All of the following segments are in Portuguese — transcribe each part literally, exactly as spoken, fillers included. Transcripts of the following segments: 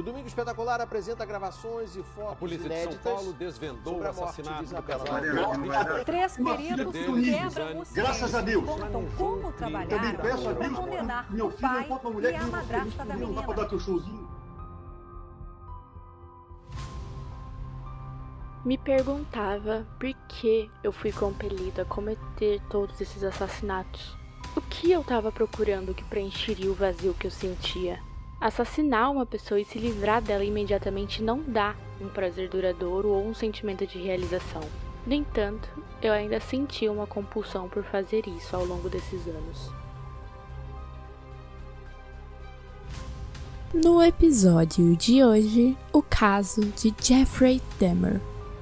Domingo Espetacular apresenta gravações e fotos A polícia inéditas de São Paulo desvendou o assassinato de do casal. Três peritos quebram os Graças a Deus. contam como trabalharam Também peço a para Deus, condenar meu o filho pai encontra uma mulher e a que madrasta da não dá pra menina. dar teu showzinho. Me perguntava por que eu fui compelido a cometer todos esses assassinatos. O que eu estava procurando que preencheria o vazio que eu sentia? Assassinar uma pessoa e se livrar dela imediatamente não dá um prazer duradouro ou um sentimento de realização. No entanto, eu ainda sentia uma compulsão por fazer isso ao longo desses anos. No episódio de hoje, o caso de Jeffrey Dahmer.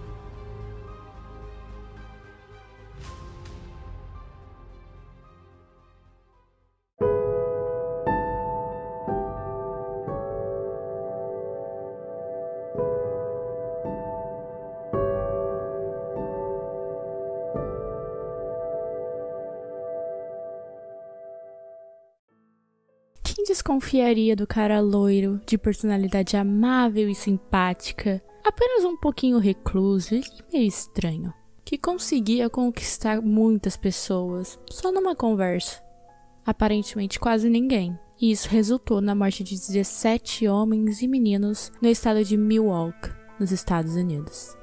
Quem desconfiaria do cara loiro, de personalidade amável e simpática, apenas um pouquinho recluso e meio estranho, que conseguia conquistar muitas pessoas só numa conversa? Aparentemente quase ninguém. E isso resultou na morte de dezessete homens e meninos no estado de Milwaukee, nos Estados Unidos.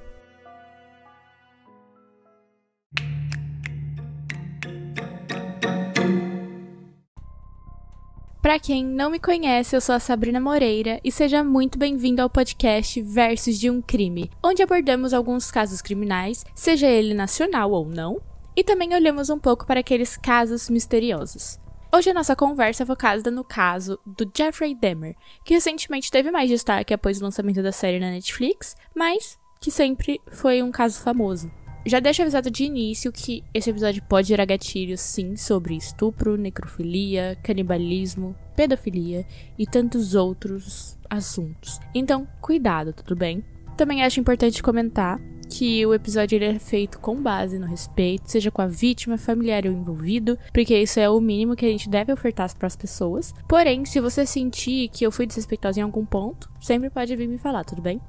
Pra quem não me conhece, eu sou a Sabrina Moreira e seja muito bem-vindo ao podcast Versos de um Crime, onde abordamos alguns casos criminais, seja ele nacional ou não, e também olhamos um pouco para aqueles casos misteriosos. Hoje a nossa conversa é focada no caso do Jeffrey Dahmer, que recentemente teve mais destaque após o lançamento da série na Netflix, mas que sempre foi um caso famoso. Já deixo avisado de início que esse episódio pode gerar gatilhos, sim, sobre estupro, necrofilia, canibalismo, pedofilia e tantos outros assuntos. Então, cuidado, tudo bem? Também acho importante comentar que o episódio ele é feito com base no respeito, seja com a vítima, familiar ou envolvido, porque isso é o mínimo que a gente deve ofertar para as pessoas. Porém, se você sentir que eu fui desrespeitosa em algum ponto, sempre pode vir me falar, tudo bem?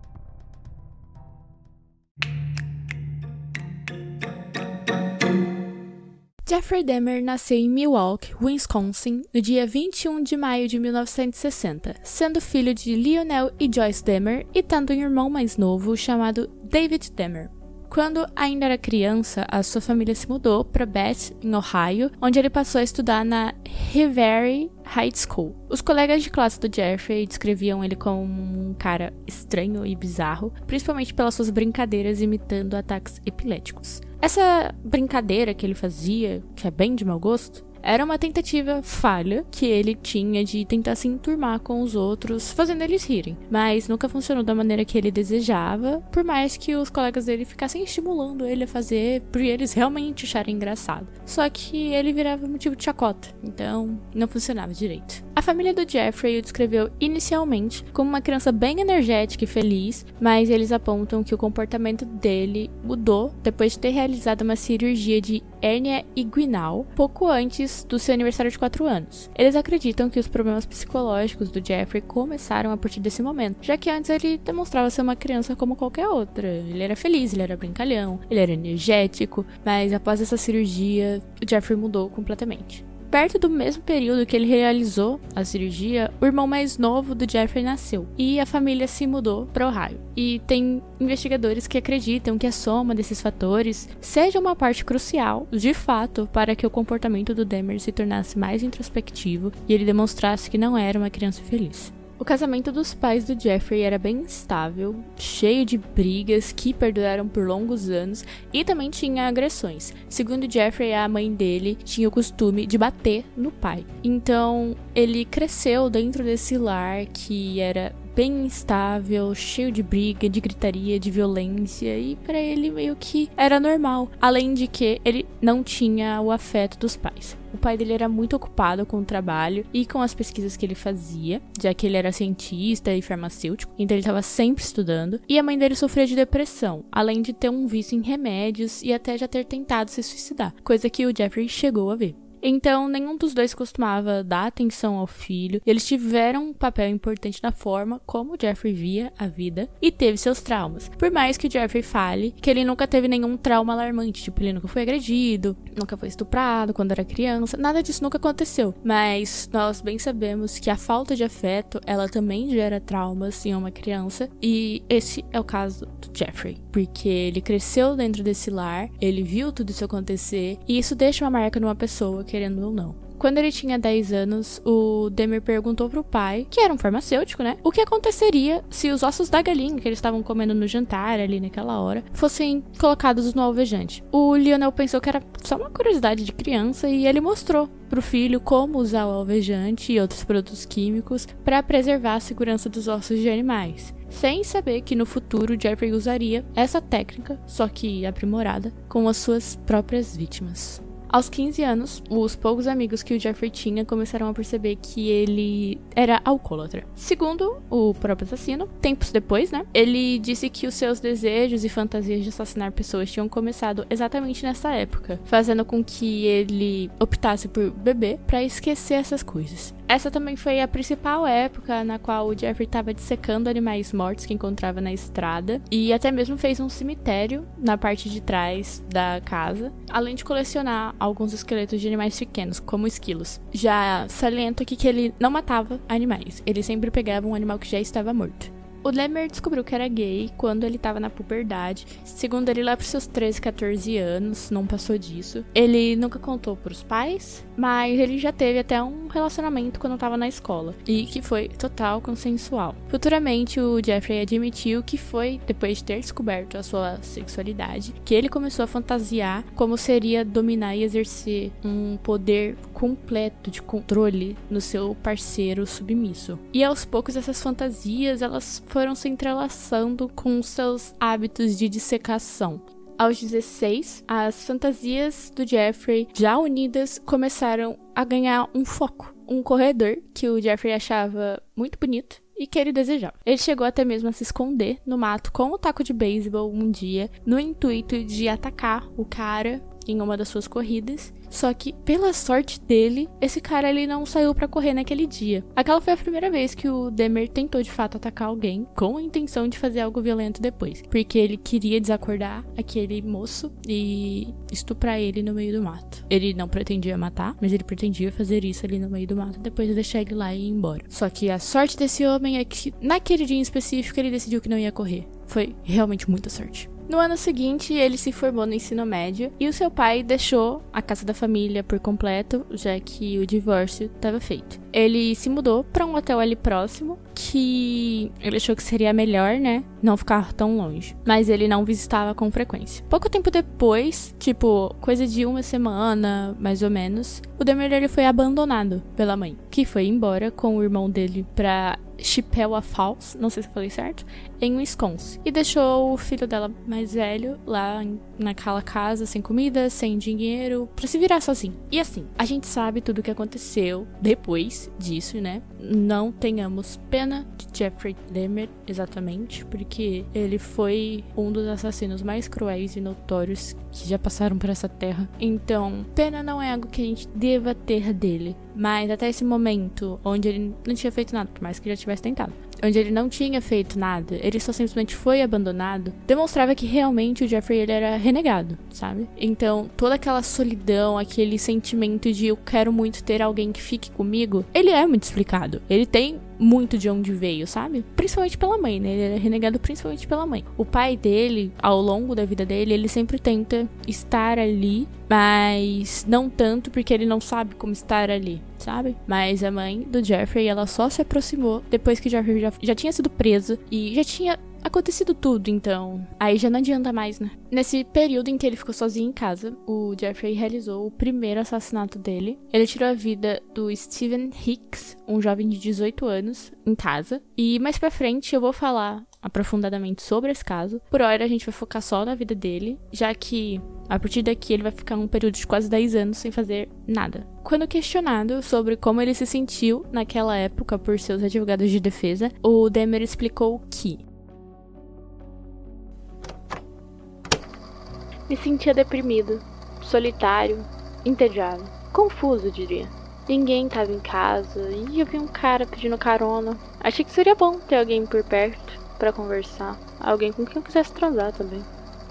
Jeffrey Dahmer nasceu em Milwaukee, Wisconsin, no dia vinte e um de maio de mil novecentos e sessenta, sendo filho de Lionel e Joyce Dahmer e tendo um irmão mais novo chamado David Dahmer. Quando ainda era criança, a sua família se mudou para Bath, em Ohio, onde ele passou a estudar na Reverie High School. Os colegas de classe do Jeffrey descreviam ele como um cara estranho e bizarro, principalmente pelas suas brincadeiras imitando ataques epiléticos. Essa brincadeira que ele fazia, que é bem de mau gosto, era uma tentativa falha que ele tinha de tentar se enturmar com os outros, fazendo eles rirem. Mas nunca funcionou da maneira que ele desejava, por mais que os colegas dele ficassem estimulando ele a fazer, por eles realmente acharem engraçado. Só que ele virava motivo de chacota, então não funcionava direito. A família do Jeffrey o descreveu inicialmente como uma criança bem energética e feliz, mas eles apontam que o comportamento dele mudou depois de ter realizado uma cirurgia de hérnia inguinal pouco antes do seu aniversário de quatro anos. Eles acreditam que os problemas psicológicos do Jeffrey começaram a partir desse momento, já que antes ele demonstrava ser uma criança como qualquer outra. Ele era feliz, ele era brincalhão, ele era energético, mas após essa cirurgia, o Jeffrey mudou completamente. Perto do mesmo período que ele realizou a cirurgia, o irmão mais novo do Jeffrey nasceu e a família se mudou para Ohio. E tem investigadores que acreditam que a soma desses fatores seja uma parte crucial, de fato, para que o comportamento do Dahmer se tornasse mais introspectivo e ele demonstrasse que não era uma criança feliz. O casamento dos pais do Jeffrey era bem instável, cheio de brigas que perduraram por longos anos e também tinha agressões. Segundo Jeffrey, a mãe dele tinha o costume de bater no pai. Então, ele cresceu dentro desse lar que era bem instável, cheio de briga, de gritaria, de violência, e pra ele meio que era normal, além de que ele não tinha o afeto dos pais. O pai dele era muito ocupado com o trabalho e com as pesquisas que ele fazia, já que ele era cientista e farmacêutico, então ele estava sempre estudando, e a mãe dele sofria de depressão, além de ter um vício em remédios e até já ter tentado se suicidar, coisa que o Jeffrey chegou a ver. Então, nenhum dos dois costumava dar atenção ao filho. Eles tiveram um papel importante na forma como o Jeffrey via a vida e teve seus traumas. Por mais que o Jeffrey fale que ele nunca teve nenhum trauma alarmante, tipo, ele nunca foi agredido, nunca foi estuprado quando era criança, nada disso nunca aconteceu. Mas nós bem sabemos que a falta de afeto, ela também gera traumas em uma criança, e esse é o caso do Jeffrey, porque ele cresceu dentro desse lar, ele viu tudo isso acontecer, e isso deixa uma marca numa pessoa, querendo ou não. Quando ele tinha dez anos, o Dahmer perguntou pro pai, que era um farmacêutico, né, o que aconteceria se os ossos da galinha que eles estavam comendo no jantar ali naquela hora fossem colocados no alvejante. O Lionel pensou que era só uma curiosidade de criança e ele mostrou pro filho como usar o alvejante e outros produtos químicos para preservar a segurança dos ossos de animais, sem saber que no futuro Jeffrey usaria essa técnica, só que aprimorada, com as suas próprias vítimas. Aos quinze anos, os poucos amigos que o Jeffrey tinha começaram a perceber que ele era alcoólatra. Segundo o próprio assassino, tempos depois, né, ele disse que os seus desejos e fantasias de assassinar pessoas tinham começado exatamente nessa época, fazendo com que ele optasse por beber para esquecer essas coisas. Essa também foi a principal época na qual o Jeffrey estava dissecando animais mortos que encontrava na estrada e até mesmo fez um cemitério na parte de trás da casa, além de colecionar alguns esqueletos de animais pequenos, como esquilos. Já saliento aqui que ele não matava animais, ele sempre pegava um animal que já estava morto. O Dahmer descobriu que era gay quando ele estava na puberdade. Segundo ele, lá pros seus treze, catorze anos, não passou disso. Ele nunca contou pros pais, mas ele já teve até um relacionamento quando estava na escola, e que foi total consensual. Futuramente, o Jeffrey admitiu que foi depois de ter descoberto a sua sexualidade que ele começou a fantasiar como seria dominar e exercer um poder completo de controle no seu parceiro submisso. E aos poucos essas fantasias, elas foram se entrelaçando com seus hábitos de dissecação. Aos dezesseis, as fantasias do Jeffrey, já unidas, começaram a ganhar um foco. Um corredor que o Jeffrey achava muito bonito e que ele desejava. Ele chegou até mesmo a se esconder no mato com um taco de beisebol um dia, no intuito de atacar o cara em uma das suas corridas. Só que, pela sorte dele, esse cara ele não saiu pra correr naquele dia. Aquela foi a primeira vez que o Dahmer tentou de fato atacar alguém com a intenção de fazer algo violento depois, porque ele queria desacordar aquele moço e estuprar ele no meio do mato. Ele não pretendia matar, mas ele pretendia fazer isso ali no meio do mato, depois de deixar ele lá e ir embora. Só que a sorte desse homem é que, naquele dia em específico, ele decidiu que não ia correr. Foi realmente muita sorte. No ano seguinte, ele se formou no ensino médio e o seu pai deixou a casa da família por completo, já que o divórcio estava feito. Ele se mudou para um hotel ali próximo, que ele achou que seria melhor, né, não ficar tão longe. Mas ele não visitava com frequência. Pouco tempo depois, tipo, coisa de uma semana, mais ou menos, o Dahmer ele foi abandonado pela mãe, que foi embora com o irmão dele pra Chippewa Falls, não sei se eu falei certo, em Wisconsin, e deixou o filho dela mais velho lá naquela casa, sem comida, sem dinheiro, pra se virar sozinho. E assim, a gente sabe tudo o que aconteceu depois disso, né? Não tenhamos pena de Jeffrey Dahmer, exatamente, porque ele foi um dos assassinos mais cruéis e notórios que já passaram por essa terra. Então, pena não é algo que a gente deva ter dele. Mas até esse momento, onde ele não tinha feito nada, por mais que já tivesse tentado, onde ele não tinha feito nada, ele só simplesmente foi abandonado, demonstrava que realmente o Jeffrey ele era renegado, sabe? Então, toda aquela solidão, aquele sentimento de eu quero muito ter alguém que fique comigo, ele é muito explicado. Ele tem muito de onde veio, sabe? Principalmente pela mãe, né? Ele era renegado principalmente pela mãe. O pai dele, ao longo da vida dele, ele sempre tenta estar ali, mas não tanto porque ele não sabe como estar ali, sabe? Mas a mãe do Jeffrey, ela só se aproximou depois que o Jeffrey já, já tinha sido preso e já tinha acontecido tudo, então aí já não adianta mais, né? Nesse período em que ele ficou sozinho em casa, o Jeffrey realizou o primeiro assassinato dele. Ele tirou a vida do Steven Hicks, um jovem de dezoito anos, em casa. E mais pra frente eu vou falar aprofundadamente sobre esse caso. Por hora a gente vai focar só na vida dele, já que a partir daqui ele vai ficar um período de quase dez anos sem fazer nada. Quando questionado sobre como ele se sentiu naquela época por seus advogados de defesa, o Dahmer explicou que me sentia deprimido, solitário, entediado. confuso, eu diria. Ninguém tava em casa e eu vi um cara pedindo carona. Achei que seria bom ter alguém por perto pra conversar. Alguém com quem eu quisesse transar também.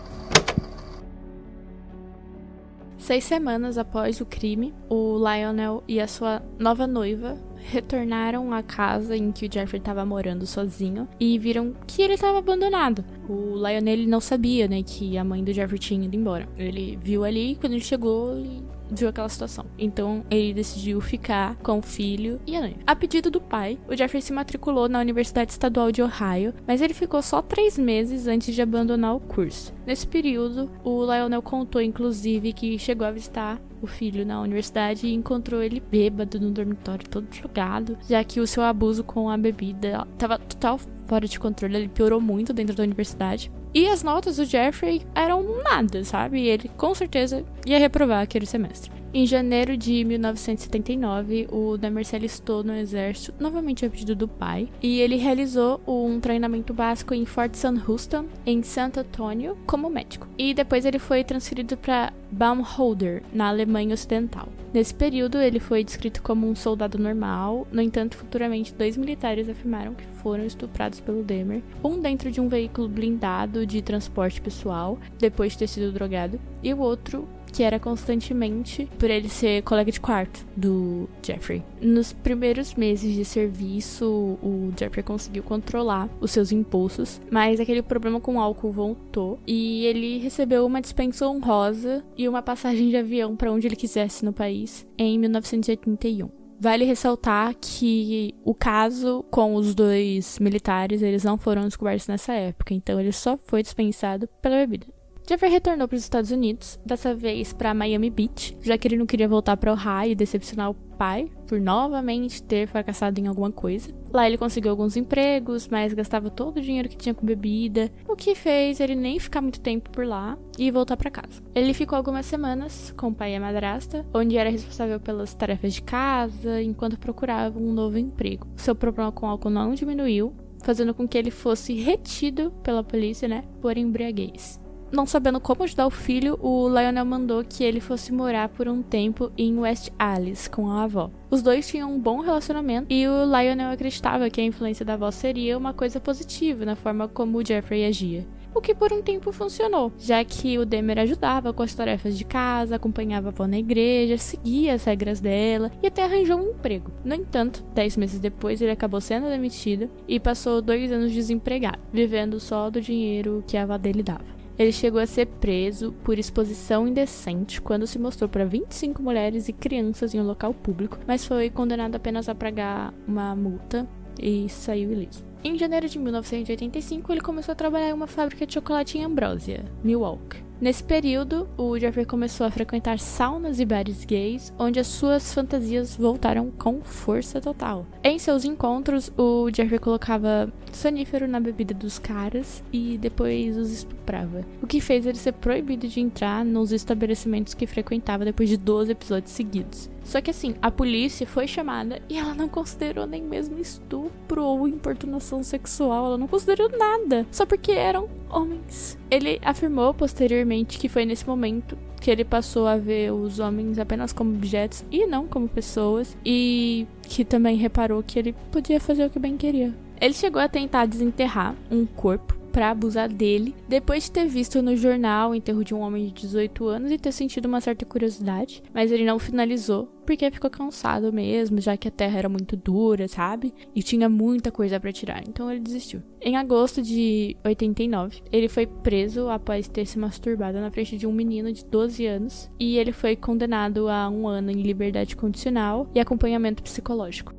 Seis semanas após o crime, o Lionel e a sua nova noiva retornaram à casa em que o Jeffrey estava morando sozinho e viram que ele estava abandonado. O Lionel ele não sabia, né, que a mãe do Jeffrey tinha ido embora. Ele viu ali quando ele chegou e viu aquela situação. Então ele decidiu ficar com o filho e a noiva. A pedido do pai, o Jeffrey se matriculou na Universidade Estadual de Ohio, mas ele ficou só três meses antes de abandonar o curso. Nesse período, o Lionel contou inclusive que chegou a visitar o filho na universidade e encontrou ele bêbado no dormitório, todo jogado, já que o seu abuso com a bebida estava total fora de controle. Ele piorou muito dentro da universidade. E as notas do Jeffrey eram nada, sabe? E ele com certeza ia reprovar aquele semestre. Em janeiro de mil novecentos e setenta e nove, o Dahmer se alistou no exército, novamente a pedido do pai, e ele realizou um treinamento básico em Fort Sam Houston, em Santo Antônio, como médico. E depois ele foi transferido para Baumholder, na Alemanha Ocidental. Nesse período, ele foi descrito como um soldado normal. No entanto, futuramente, dois militares afirmaram que foram estuprados pelo Dahmer, um dentro de um veículo blindado de transporte pessoal, depois de ter sido drogado, e o outro que era constantemente por ele ser colega de quarto do Jeffrey. Nos primeiros meses de serviço, o Jeffrey conseguiu controlar os seus impulsos, mas aquele problema com o álcool voltou e ele recebeu uma dispensa honrosa e uma passagem de avião para onde ele quisesse no país em mil novecentos e oitenta e um. Vale ressaltar que o caso com os dois militares, eles não foram descobertos nessa época, então ele só foi dispensado pela bebida. Jeffrey retornou para os Estados Unidos, dessa vez para Miami Beach, já que ele não queria voltar para Ohio e decepcionar o pai por novamente ter fracassado em alguma coisa. Lá ele conseguiu alguns empregos, mas gastava todo o dinheiro que tinha com bebida, o que fez ele nem ficar muito tempo por lá e voltar para casa. Ele ficou algumas semanas com o pai e a madrasta, onde era responsável pelas tarefas de casa, enquanto procurava um novo emprego. Seu problema com o álcool não diminuiu, fazendo com que ele fosse retido pela polícia, né, por embriaguez. Não sabendo como ajudar o filho, o Lionel mandou que ele fosse morar por um tempo em West Allis com a avó. Os dois tinham um bom relacionamento e o Lionel acreditava que a influência da avó seria uma coisa positiva na forma como o Jeffrey agia. O que por um tempo funcionou, já que o Dahmer ajudava com as tarefas de casa, acompanhava a avó na igreja, seguia as regras dela e até arranjou um emprego. No entanto, dez meses depois ele acabou sendo demitido e passou dois anos desempregado, vivendo só do dinheiro que a avó dele dava. Ele chegou a ser preso por exposição indecente quando se mostrou para vinte e cinco mulheres e crianças em um local público, mas foi condenado apenas a pagar uma multa e saiu ileso. Em janeiro de mil novecentos e oitenta e cinco, ele começou a trabalhar em uma fábrica de chocolate em Ambrosia, Milwaukee. Nesse período, o Jeffrey começou a frequentar saunas e bares gays, onde as suas fantasias voltaram com força total. Em seus encontros, o Jeffrey colocava sonífero na bebida dos caras e depois os estuprava, o que fez ele ser proibido de entrar nos estabelecimentos que frequentava depois de doze episódios seguidos. Só que assim, a polícia foi chamada e ela não considerou nem mesmo estupro ou importunação sexual, ela não considerou nada, só porque eram homens. Ele afirmou posteriormente que foi nesse momento que ele passou a ver os homens apenas como objetos e não como pessoas, e que também reparou que ele podia fazer o que bem queria. Ele chegou a tentar desenterrar um corpo para abusar dele, depois de ter visto no jornal o enterro de um homem de dezoito anos e ter sentido uma certa curiosidade, mas ele não finalizou porque ficou cansado mesmo, já que a terra era muito dura, sabe? E tinha muita coisa para tirar, então ele desistiu. Em agosto de oitenta e nove, ele foi preso após ter se masturbado na frente de um menino de doze anos e ele foi condenado a um ano em liberdade condicional e acompanhamento psicológico.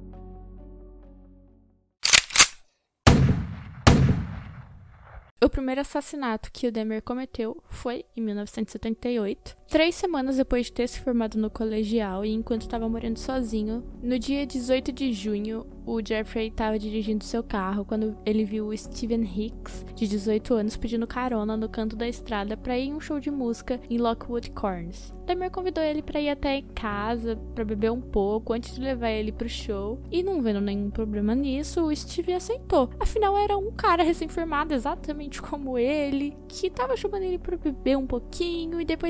O primeiro assassinato que o Dahmer cometeu foi em mil novecentos e setenta e oito, três semanas depois de ter se formado no colegial e enquanto estava morando sozinho. No dia dezoito de junho, o Jeffrey estava dirigindo seu carro quando ele viu o Steven Hicks, de dezoito anos, pedindo carona no canto da estrada para ir em um show de música em Lockwood Corners. Dahmer convidou ele para ir até em casa para beber um pouco antes de levar ele pro show, e não vendo nenhum problema nisso, o Steve aceitou. Afinal, era um cara recém-formado exatamente como ele, que tava chamando ele para beber um pouquinho e depois ia dar uma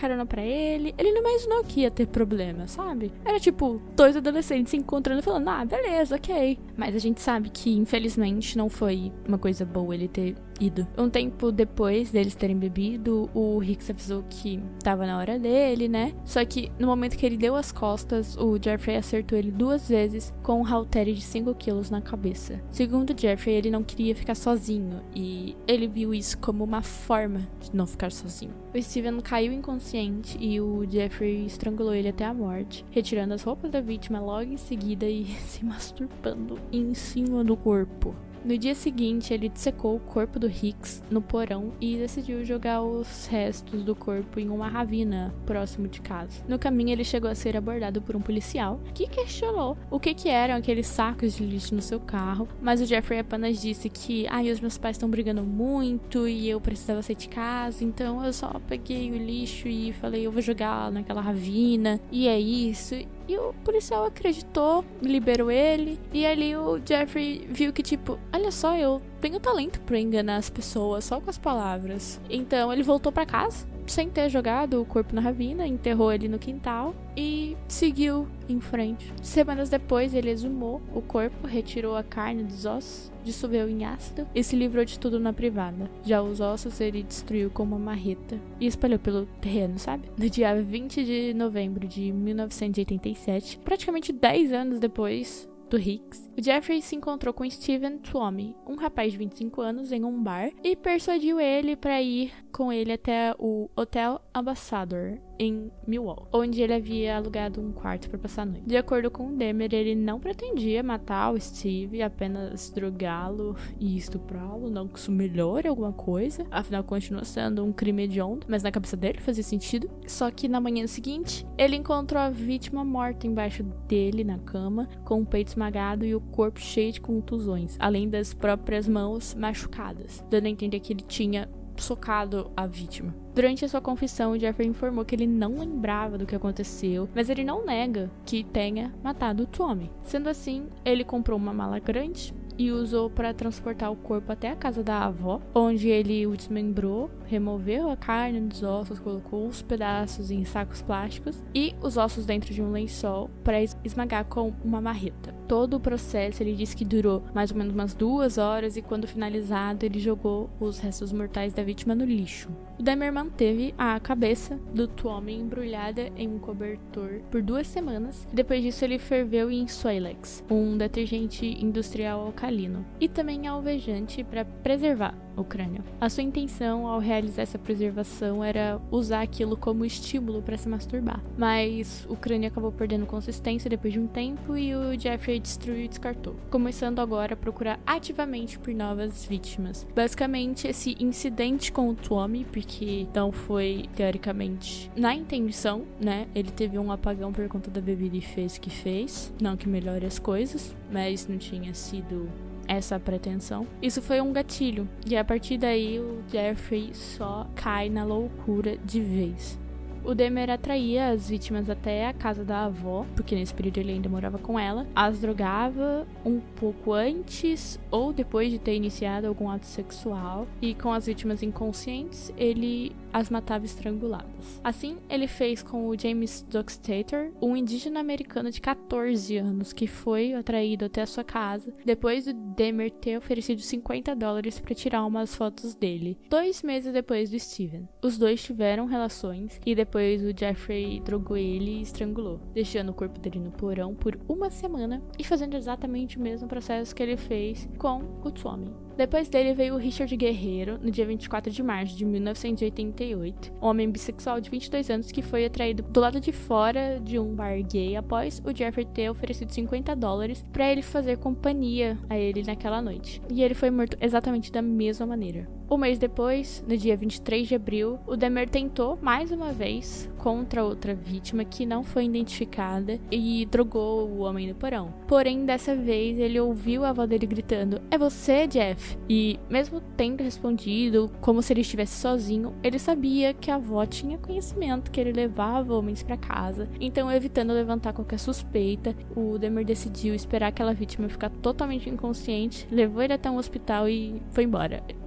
carona pra ele. Ele não imaginou que ia ter problema, sabe? Era tipo, dois adolescentes se encontrando e falando, ah, beleza, ok. Mas a gente sabe que, infelizmente, não foi uma coisa boa ele ter ido. Um tempo depois deles terem bebido, o Hicks avisou que tava na hora dele, né? Só que no momento que ele deu as costas, o Jeffrey acertou ele duas vezes com um haltere de cinco quilos na cabeça. Segundo Jeffrey, ele não queria ficar sozinho e ele viu isso como uma forma de não ficar sozinho. O Steven caiu inconsciente e o Jeffrey estrangulou ele até a morte, retirando as roupas da vítima logo em seguida e se masturbando em cima do corpo. No dia seguinte, ele dissecou o corpo do Hicks no porão e decidiu jogar os restos do corpo em uma ravina próximo de casa. No caminho, ele chegou a ser abordado por um policial que questionou o que, que eram aqueles sacos de lixo no seu carro, mas o Jeffrey apenas disse que ah, os meus pais estão brigando muito e eu precisava sair de casa, então eu só peguei o lixo e falei, eu vou jogar naquela ravina, e é isso. E o policial acreditou, liberou ele. E ali o Jeffrey viu que, tipo, olha só, eu tenho talento pra enganar as pessoas só com as palavras. Então ele voltou pra casa, sem ter jogado o corpo na ravina, enterrou ele no quintal e seguiu em frente. Semanas depois, ele exumou o corpo, retirou a carne dos ossos, dissolveu em ácido e se livrou de tudo na privada. Já os ossos ele destruiu com uma marreta e espalhou pelo terreno, sabe? No dia vinte de novembro de mil novecentos e oitenta e sete, praticamente dez anos depois do Hicks, o Jeffrey se encontrou com Steven Tuomi, um rapaz de vinte e cinco anos, em um bar e persuadiu ele para ir com ele até o Hotel Ambassador em Milwaukee, onde ele havia alugado um quarto para passar a noite. De acordo com o Dahmer, ele não pretendia matar o Steve, apenas drogá-lo e estuprá-lo, não que isso melhore alguma coisa, afinal continua sendo um crime hediondo, mas na cabeça dele fazia sentido. Só que na manhã seguinte, ele encontrou a vítima morta embaixo dele na cama, com o peito esmagado e o corpo cheio de contusões, além das próprias mãos machucadas, dando a entender que ele tinha socado a vítima. Durante a sua confissão, Jeffrey informou que ele não lembrava do que aconteceu, mas ele não nega que tenha matado o Tuomi. Sendo assim, ele comprou uma mala grande e usou para transportar o corpo até a casa da avó, onde ele o desmembrou, removeu a carne dos ossos, colocou os pedaços em sacos plásticos e os ossos dentro de um lençol para esmagar com uma marreta. Todo o processo ele disse que durou mais ou menos umas duas horas e quando finalizado ele jogou os restos mortais da vítima no lixo. O Dahmer manteve a cabeça do Tuomi embrulhada em um cobertor por duas semanas e depois disso ele ferveu em Soilex, um detergente industrial alcalino, e também alvejante para preservar o crânio. A sua intenção ao realizar essa preservação era usar aquilo como estímulo para se masturbar, mas o crânio acabou perdendo consistência depois de um tempo e o Jeffrey destruiu e descartou, começando agora a procurar ativamente por novas vítimas. Basicamente, esse incidente com o Tuomi, porque não foi teoricamente na intenção, né? Ele teve um apagão por conta da bebida e fez o que fez, não que melhore as coisas, mas não tinha sido essa pretensão. Isso foi um gatilho, e a partir daí o Jeffrey só cai na loucura de vez. O Dahmer atraía as vítimas até a casa da avó, porque nesse período ele ainda morava com ela, as drogava um pouco antes ou depois de ter iniciado algum ato sexual, e com as vítimas inconscientes, ele as matava estranguladas. Assim, ele fez com o James Dockstader, um indígena americano de catorze anos, que foi atraído até a sua casa, depois do Dahmer ter oferecido cinquenta dólares para tirar umas fotos dele, dois meses depois do Steven. Os dois tiveram relações, e depois Depois o Jeffrey drogou ele e estrangulou, deixando o corpo dele no porão por uma semana e fazendo exatamente o mesmo processo que ele fez com o Tuomi. Depois dele veio o Richard Guerreiro, no dia vinte e quatro de março de mil novecentos e oitenta e oito, um homem bissexual de vinte e dois anos que foi atraído do lado de fora de um bar gay após o Jeffrey ter oferecido cinquenta dólares para ele fazer companhia a ele naquela noite. E ele foi morto exatamente da mesma maneira. Um mês depois, no dia vinte e três de abril, o Dahmer tentou mais uma vez contra outra vítima que não foi identificada e drogou o homem no porão. Porém, dessa vez ele ouviu a avó dele gritando: "É você, Jeff?" E mesmo tendo respondido como se ele estivesse sozinho, ele sabia que a avó tinha conhecimento que ele levava homens para casa. Então, evitando levantar qualquer suspeita, o Dahmer decidiu esperar aquela vítima ficar totalmente inconsciente, levou ele até um hospital e foi embora.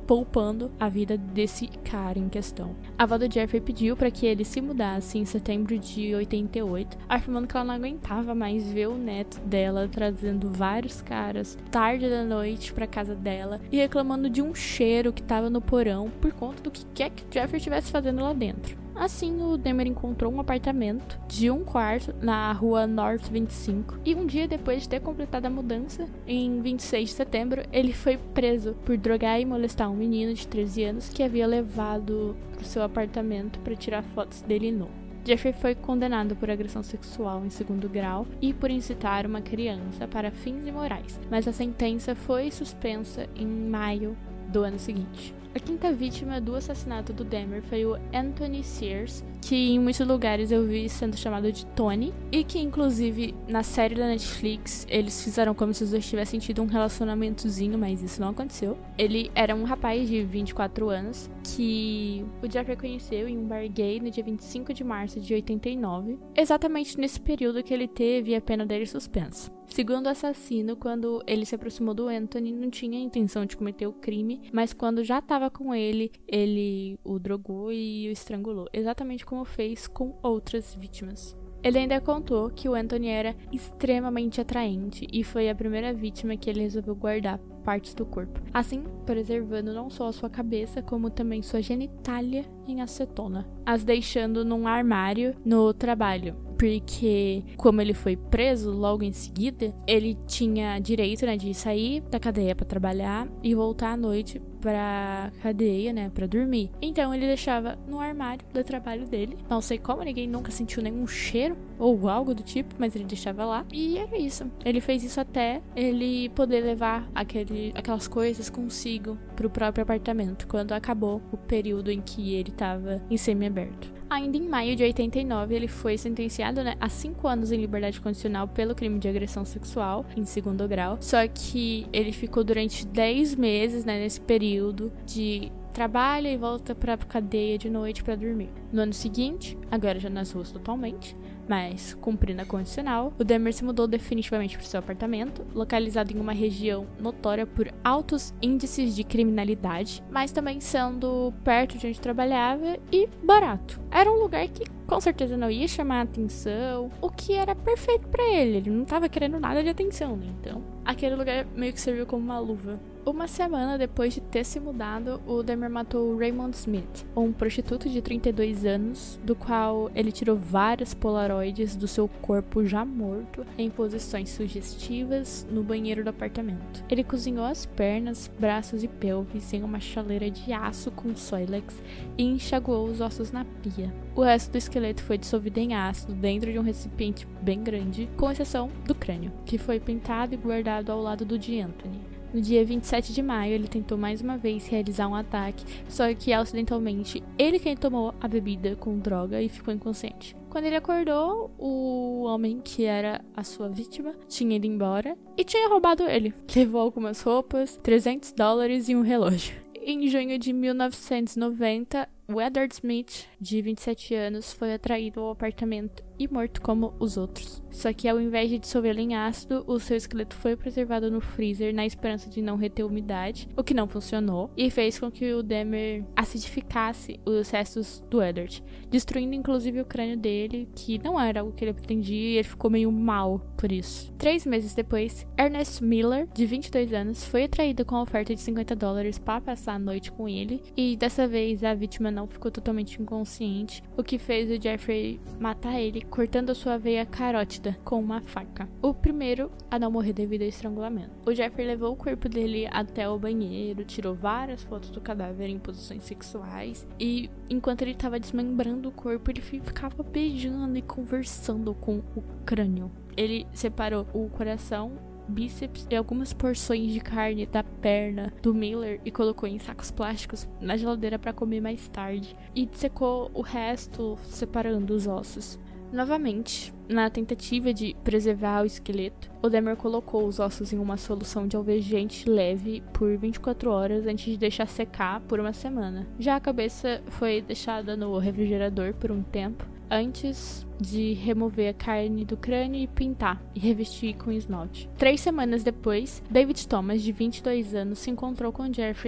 poupando a vida desse cara em questão. A avó do Jeffrey pediu para que ele se mudasse em setembro de oitenta e oito, afirmando que ela não aguentava mais ver o neto dela trazendo vários caras tarde da noite para casa dela e reclamando de um cheiro que estava no porão por conta do que quer que o Jeffrey estivesse fazendo lá dentro. Assim, o Dahmer encontrou um apartamento de um quarto na rua North vinte e cinco e um dia depois de ter completado a mudança, em vinte e seis de setembro, ele foi preso por drogar e molestar um menino de treze anos que havia levado pro seu apartamento para tirar fotos dele nu. Jeffrey foi condenado por agressão sexual em segundo grau e por incitar uma criança para fins imorais, mas a sentença foi suspensa em maio do ano seguinte. A quinta vítima do assassinato do Dahmer foi o Anthony Sears, que em muitos lugares eu vi sendo chamado de Tony, e que inclusive na série da Netflix eles fizeram como se os dois tivessem tido um relacionamentozinho, mas isso não aconteceu. Ele era um rapaz de vinte e quatro anos que o Jeffrey conheceu em um bar gay no dia vinte e cinco de março de oitenta e nove, exatamente nesse período que ele teve a pena dele suspensa. Segundo o assassino, quando ele se aproximou do Anthony, não tinha a intenção de cometer o crime, mas quando já estava com ele, ele o drogou e o estrangulou, exatamente como fez com outras vítimas. Ele ainda contou que o Anthony era extremamente atraente e foi a primeira vítima que ele resolveu guardar partes do corpo, assim preservando não só a sua cabeça, como também sua genitália em acetona, as deixando num armário no trabalho. Porque, como ele foi preso logo em seguida, ele tinha direito, né, de sair da cadeia para trabalhar e voltar à noite pra cadeia, né, pra dormir. Então ele deixava no armário do trabalho dele. Não sei como, ninguém nunca sentiu nenhum cheiro ou algo do tipo, mas ele deixava lá. E era isso. Ele fez isso até ele poder levar aquele, aquelas coisas consigo pro próprio apartamento, quando acabou o período em que ele tava em semiaberto. Ainda em maio de oitenta e nove, ele foi sentenciado, né, a cinco anos em liberdade condicional pelo crime de agressão sexual em segundo grau. Só que ele ficou durante dez meses, né, nesse período de trabalho e volta pra cadeia de noite pra dormir. No ano seguinte, agora já nas ruas totalmente, mas cumprindo a condicional, o Dahmer se mudou definitivamente para seu apartamento, localizado em uma região notória por altos índices de criminalidade, mas também sendo perto de onde trabalhava e barato. Era um lugar que com certeza não ia chamar atenção, o que era perfeito para ele, ele não estava querendo nada de atenção, né? Então aquele lugar meio que serviu como uma luva. Uma semana depois de ter se mudado, o Dahmer matou Raymond Smith, um prostituto de trinta e dois anos, do qual ele tirou várias polaroides do seu corpo já morto em posições sugestivas no banheiro do apartamento. Ele cozinhou as pernas, braços e pelvis em uma chaleira de aço com Soilex e enxaguou os ossos na pia. O resto do esqueleto foi dissolvido em ácido dentro de um recipiente bem grande, com exceção do crânio, que foi pintado e guardado ao lado do de Anthony. No dia vinte e sete de maio, ele tentou mais uma vez realizar um ataque, só que acidentalmente ele quem tomou a bebida com droga e ficou inconsciente. Quando ele acordou, o homem que era a sua vítima tinha ido embora e tinha roubado ele. Levou algumas roupas, trezentos dólares e um relógio. Em junho de mil novecentos e noventa, o Edward Smith, de vinte e sete anos, foi atraído ao apartamento e morto como os outros. Só que ao invés de dissolvê-lo em ácido, o seu esqueleto foi preservado no freezer na esperança de não reter umidade, o que não funcionou, e fez com que o Dahmer acidificasse os restos do Edward, destruindo inclusive o crânio dele, que não era algo que ele pretendia, e ele ficou meio mal por isso. Três meses depois, Ernest Miller, de vinte e dois anos, foi atraído com a oferta de cinquenta dólares para passar a noite com ele, e dessa vez a vítima não ficou totalmente inconsciente, o que fez o Jeffrey matar ele, cortando a sua veia carótida com uma faca. O primeiro a não morrer devido ao estrangulamento. O Jeffrey levou o corpo dele até o banheiro, tirou várias fotos do cadáver em posições sexuais e, enquanto ele estava desmembrando o corpo, ele ficava beijando e conversando com o crânio. Ele separou o coração, bíceps e algumas porções de carne da perna do Miller e colocou em sacos plásticos na geladeira para comer mais tarde, e dissecou o resto separando os ossos. Novamente, na tentativa de preservar o esqueleto, o Dahmer colocou os ossos em uma solução de alvejante leve por vinte e quatro horas antes de deixar secar por uma semana. Já a cabeça foi deixada no refrigerador por um tempo, antes de remover a carne do crânio e pintar e revestir com esmalte. Três semanas depois, David Thomas, de vinte e dois anos, se encontrou com Jeffrey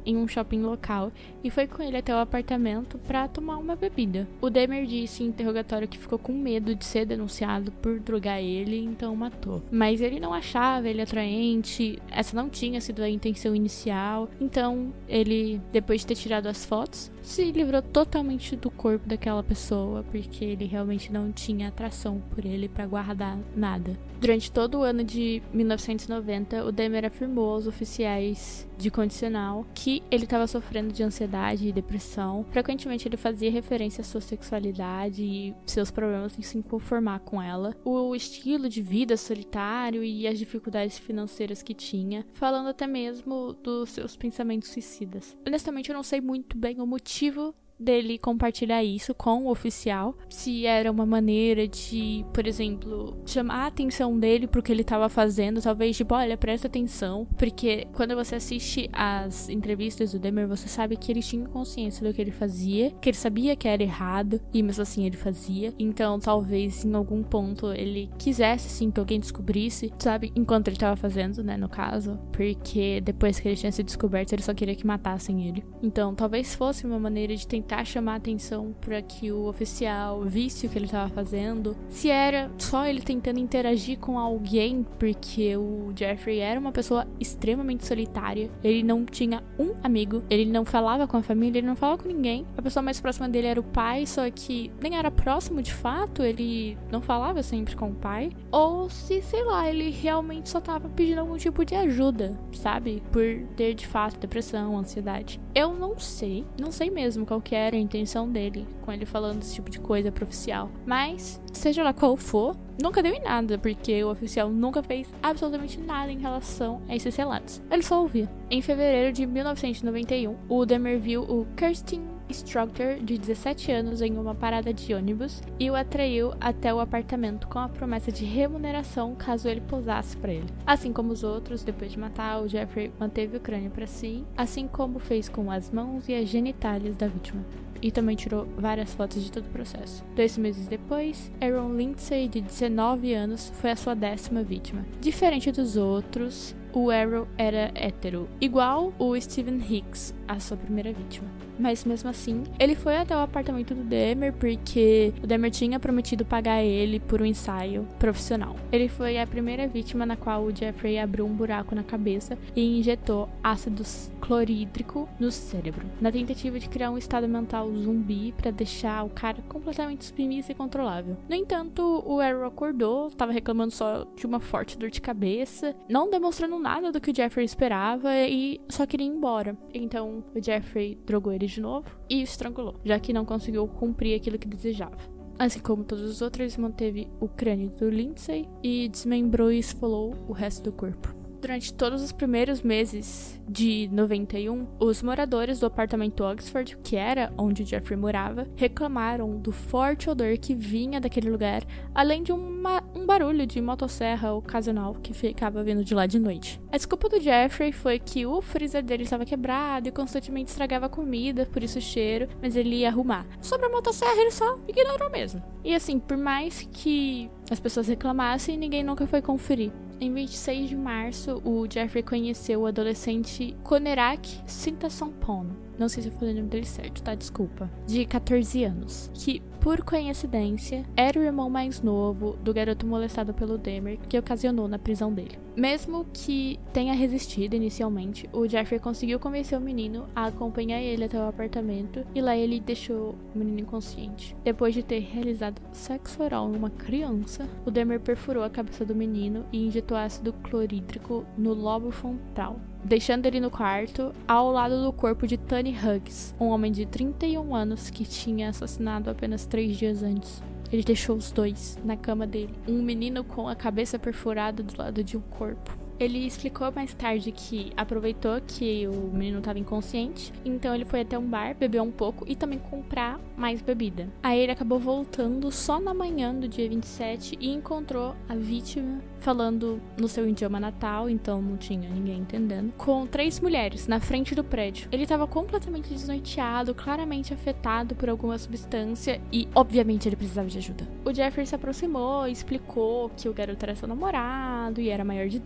em um shopping local e foi com ele até o apartamento para tomar uma bebida. O Dahmer disse em interrogatório que ficou com medo de ser denunciado por drogar ele, então matou. Mas ele não achava ele atraente, essa não tinha sido a intenção inicial, então ele, depois de ter tirado as fotos, se livrou totalmente do corpo daquela pessoa, porque ele realmente não tinha atração por ele para guardar nada. Durante todo o ano de mil novecentos e noventa, o Dahmer afirmou aos oficiais de condicional que ele estava sofrendo de ansiedade e depressão. Frequentemente ele fazia referência à sua sexualidade e seus problemas em se conformar com ela, o estilo de vida solitário e as dificuldades financeiras que tinha, falando até mesmo dos seus pensamentos suicidas. Honestamente, eu não sei muito bem o motivo dele compartilhar isso com o oficial, se era uma maneira de, por exemplo, chamar a atenção dele pro que ele tava fazendo, talvez tipo, olha, presta atenção, porque quando você assiste as entrevistas do Dahmer, você sabe que ele tinha consciência do que ele fazia, que ele sabia que era errado, e mesmo assim ele fazia, então talvez em algum ponto ele quisesse sim que alguém descobrisse, sabe, enquanto ele tava fazendo, né, no caso, porque depois que ele tinha sido descoberto, ele só queria que matassem ele. Então talvez fosse uma maneira de tentar chamar atenção para que o oficial visse o que ele estava fazendo, se era só ele tentando interagir com alguém, porque o Jeffrey era uma pessoa extremamente solitária, ele não tinha um amigo, ele não falava com a família, ele não falava com ninguém, a pessoa mais próxima dele era o pai, só que nem era próximo de fato, ele não falava sempre com o pai, ou se, sei lá, ele realmente só tava pedindo algum tipo de ajuda, sabe, por ter de fato depressão, ansiedade. Eu não sei, não sei mesmo qual que era a intenção dele com ele falando esse tipo de coisa pro oficial, mas seja lá qual for, nunca deu em nada, porque o oficial nunca fez absolutamente nada em relação a esses relatos, ele só ouvia. Em fevereiro de mil novecentos e noventa e um, o Dahmer viu o Kirsten Strucker, de dezessete anos, em uma parada de ônibus e o atraiu até o apartamento com a promessa de remuneração caso ele posasse para ele. Assim como os outros, depois de matar, o Jeffrey manteve o crânio para si, assim como fez com as mãos e as genitálias da vítima. E também tirou várias fotos de todo o processo. Dois meses depois, Aaron Lindsay, de dezenove anos, foi a sua décima vítima. Diferente dos outros, o Aaron era hétero, igual o Steven Hicks, a sua primeira vítima. Mas mesmo assim, ele foi até o apartamento do Dahmer porque o Dahmer tinha prometido pagar ele por um ensaio profissional. Ele foi a primeira vítima na qual o Jeffrey abriu um buraco na cabeça e injetou ácido clorídrico no cérebro, na tentativa de criar um estado mental zumbi para deixar o cara completamente submisso e controlável. No entanto, o Aaron acordou, estava reclamando só de uma forte dor de cabeça, não demonstrando nada do que o Jeffrey esperava e só queria ir embora. Então, o Jeffrey drogou ele de novo e o estrangulou, já que não conseguiu cumprir aquilo que desejava. Assim como todos os outros, manteve o crânio do Lindsay e desmembrou e esfolou o resto do corpo. Durante todos os primeiros meses de noventa e um, os moradores do apartamento Oxford, que era onde o Jeffrey morava, reclamaram do forte odor que vinha daquele lugar, além de uma, um barulho de motosserra ocasional que ficava vindo de lá de noite. A desculpa do Jeffrey foi que o freezer dele estava quebrado e constantemente estragava a comida, por isso o cheiro, mas ele ia arrumar. Sobre a motosserra, ele só ignorou mesmo. E assim, por mais que as pessoas reclamassem, ninguém nunca foi conferir. Em vinte e seis de março, o Jeffrey conheceu o adolescente Konerak Sintasompon, não sei se eu falei o nome dele certo, tá? Desculpa, de catorze anos, que, por coincidência, era o irmão mais novo do garoto molestado pelo Dahmer, que ocasionou na prisão dele. Mesmo que tenha resistido inicialmente, o Jeffrey conseguiu convencer o menino a acompanhar ele até o apartamento e lá ele deixou o menino inconsciente. Depois de ter realizado sexo oral em uma criança, o Dahmer perfurou a cabeça do menino e injetou ácido clorídrico no lobo frontal, deixando ele no quarto, ao lado do corpo de Tony Hughes, um homem de trinta e um anos que tinha assassinado apenas três dias antes. Ele deixou os dois na cama dele, um menino com a cabeça perfurada do lado de um corpo. Ele explicou mais tarde que aproveitou que o menino estava inconsciente, então ele foi até um bar, bebeu um pouco e também comprar mais bebida. Aí ele acabou voltando só na manhã do dia vinte e sete e encontrou a vítima falando no seu idioma natal, então não tinha ninguém entendendo, com três mulheres na frente do prédio. Ele estava completamente desnorteado, claramente afetado por alguma substância e, obviamente, ele precisava de ajuda. O Jeffrey se aproximou e explicou que o garoto era seu namorado e era maior de idade,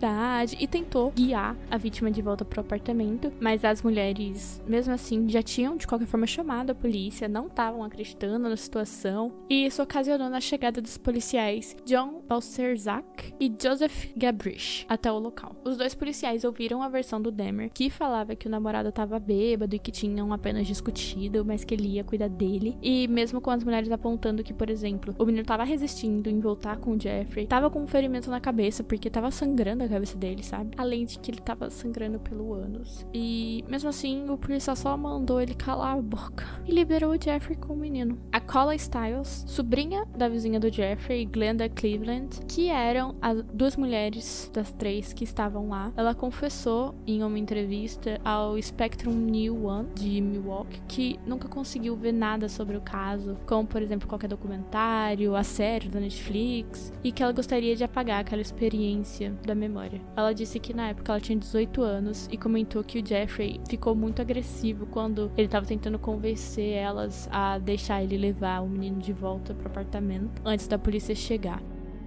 cidade e tentou guiar a vítima de volta pro apartamento, mas as mulheres, mesmo assim, já tinham de qualquer forma chamado a polícia, não estavam acreditando na situação, e isso ocasionou a chegada dos policiais John Balcerzak e Joseph Gabrich até o local. Os dois policiais ouviram a versão do Dahmer, que falava que o namorado estava bêbado e que tinham apenas discutido, mas que ele ia cuidar dele, e mesmo com as mulheres apontando que, por exemplo, o menino estava resistindo em voltar com o Jeffrey, estava com um ferimento na cabeça porque estava sangrando a cabeça dele, sabe? Além de que ele estava sangrando pelo ânus. E mesmo assim, o policial só mandou ele calar a boca e liberou o Jeffrey com o menino. A Cola Stiles, sobrinha da vizinha do Jeffrey, Glenda Cleveland, que eram as duas mulheres das três que estavam lá, ela confessou em uma entrevista ao Spectrum News One de Milwaukee que nunca conseguiu ver nada sobre o caso, como por exemplo qualquer documentário, a série da Netflix, e que ela gostaria de apagar aquela experiência da memória. Ela disse que na época ela tinha dezoito anos e comentou que o Jeffrey ficou muito agressivo quando ele estava tentando convencer elas a deixar ele levar o menino de volta pro apartamento antes da polícia chegar.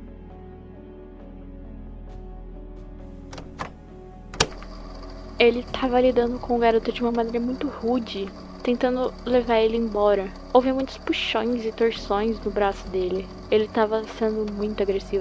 Ele estava lidando com o garoto de uma maneira muito rude, tentando levar ele embora. Houve muitos puxões e torções no braço dele. Ele estava sendo muito agressivo.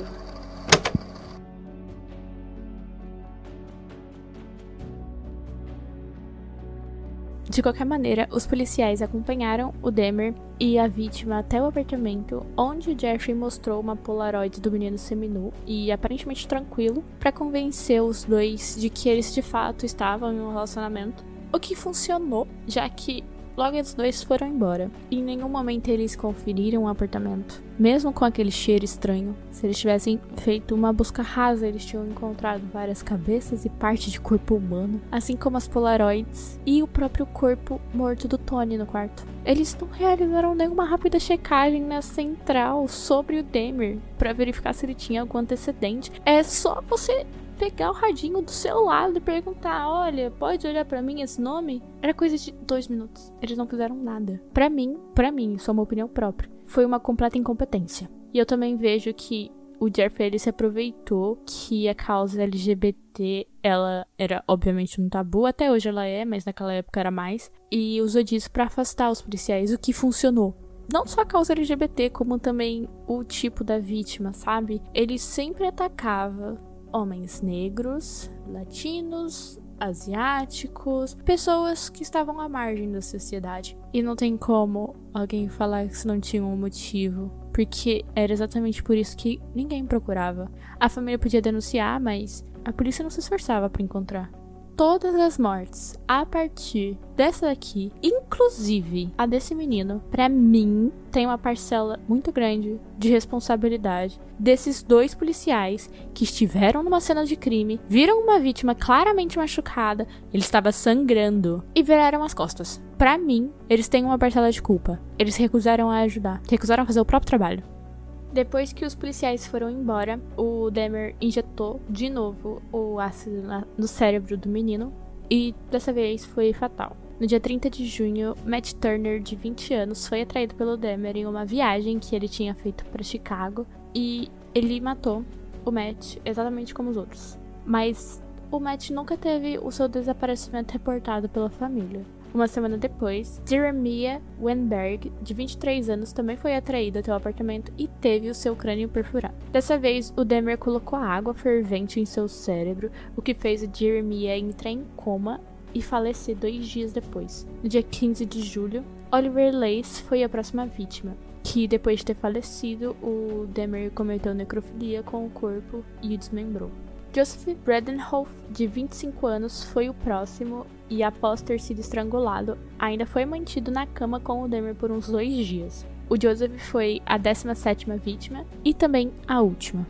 De qualquer maneira, os policiais acompanharam o Dahmer e a vítima até o apartamento, onde o Jeffrey mostrou uma Polaroid do menino seminu e aparentemente tranquilo para convencer os dois de que eles de fato estavam em um relacionamento, o que funcionou, já que logo os dois foram embora. Em nenhum momento eles conferiram o apartamento. Mesmo com aquele cheiro estranho, se eles tivessem feito uma busca rasa, eles tinham encontrado várias cabeças e parte de corpo humano, assim como as Polaroids e o próprio corpo morto do Tony no quarto. Eles não realizaram nenhuma rápida checagem na central sobre o Dahmer para verificar se ele tinha algum antecedente. É só você pegar o radinho do seu lado e perguntar: olha, pode olhar pra mim esse nome? Era coisa de dois minutos. Eles não fizeram nada. Pra mim, pra mim, isso é uma opinião própria, foi uma completa incompetência. E eu também vejo que o Jeffrey, ele se aproveitou que a causa L G B T, ela era obviamente um tabu, até hoje ela é, mas naquela época era mais, e usou disso pra afastar os policiais, o que funcionou. Não só a causa L G B T, como também o tipo da vítima, sabe? Ele sempre atacava homens negros, latinos, asiáticos, pessoas que estavam à margem da sociedade. E não tem como alguém falar que isso não tinha um motivo, porque era exatamente por isso que ninguém procurava. A família podia denunciar, mas a polícia não se esforçava para encontrar. Todas as mortes a partir dessa daqui, inclusive a desse menino, pra mim tem uma parcela muito grande de responsabilidade desses dois policiais que estiveram numa cena de crime, viram uma vítima claramente machucada, ele estava sangrando e viraram as costas. Pra mim, eles têm uma parcela de culpa. Eles recusaram a ajudar, recusaram a fazer o próprio trabalho. Depois que os policiais foram embora, o Dahmer injetou de novo o ácido na, no cérebro do menino, e dessa vez foi fatal. No dia trinta de junho, Matt Turner, de vinte anos, foi atraído pelo Dahmer em uma viagem que ele tinha feito para Chicago, e ele matou o Matt exatamente como os outros. Mas o Matt nunca teve o seu desaparecimento reportado pela família. Uma semana depois, Jeremiah Weinberg, de vinte e três anos, também foi atraído até o apartamento e teve o seu crânio perfurado. Dessa vez, o Dahmer colocou água fervente em seu cérebro, o que fez o Jeremiah entrar em coma e falecer dois dias depois. No dia quinze de julho, Oliver Lace foi a próxima vítima, que depois de ter falecido, o Dahmer cometeu necrofilia com o corpo e o desmembrou. Joseph Bradenhoff, de vinte e cinco anos, foi o próximo e, após ter sido estrangulado, ainda foi mantido na cama com o Dahmer por uns dois dias. O Joseph foi a décima sétima vítima e também a última.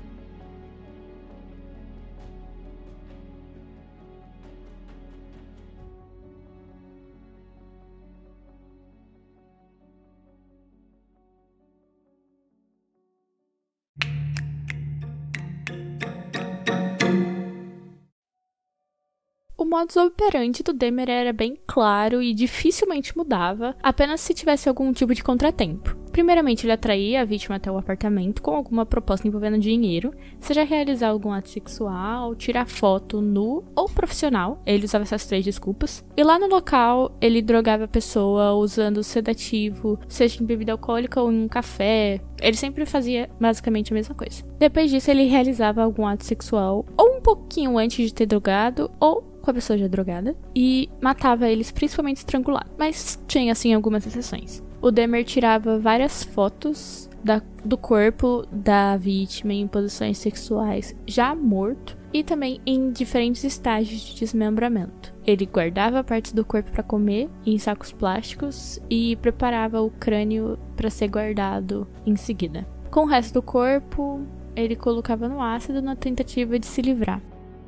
O modus operandi do Dahmer era bem claro e dificilmente mudava, apenas se tivesse algum tipo de contratempo. Primeiramente, ele atraía a vítima até o apartamento com alguma proposta envolvendo dinheiro, seja realizar algum ato sexual, tirar foto nu ou profissional. Ele usava essas três desculpas. E lá no local, ele drogava a pessoa usando sedativo, seja em bebida alcoólica ou em um café. Ele sempre fazia basicamente a mesma coisa. Depois disso, ele realizava algum ato sexual ou um pouquinho antes de ter drogado ou com a pessoa já drogada, e matava eles principalmente estrangulado, mas tinha assim algumas exceções. O Dahmer tirava várias fotos da, do corpo da vítima em posições sexuais já morto e também em diferentes estágios de desmembramento. Ele guardava partes do corpo para comer em sacos plásticos e preparava o crânio para ser guardado em seguida. Com o resto do corpo, ele colocava no ácido na tentativa de se livrar.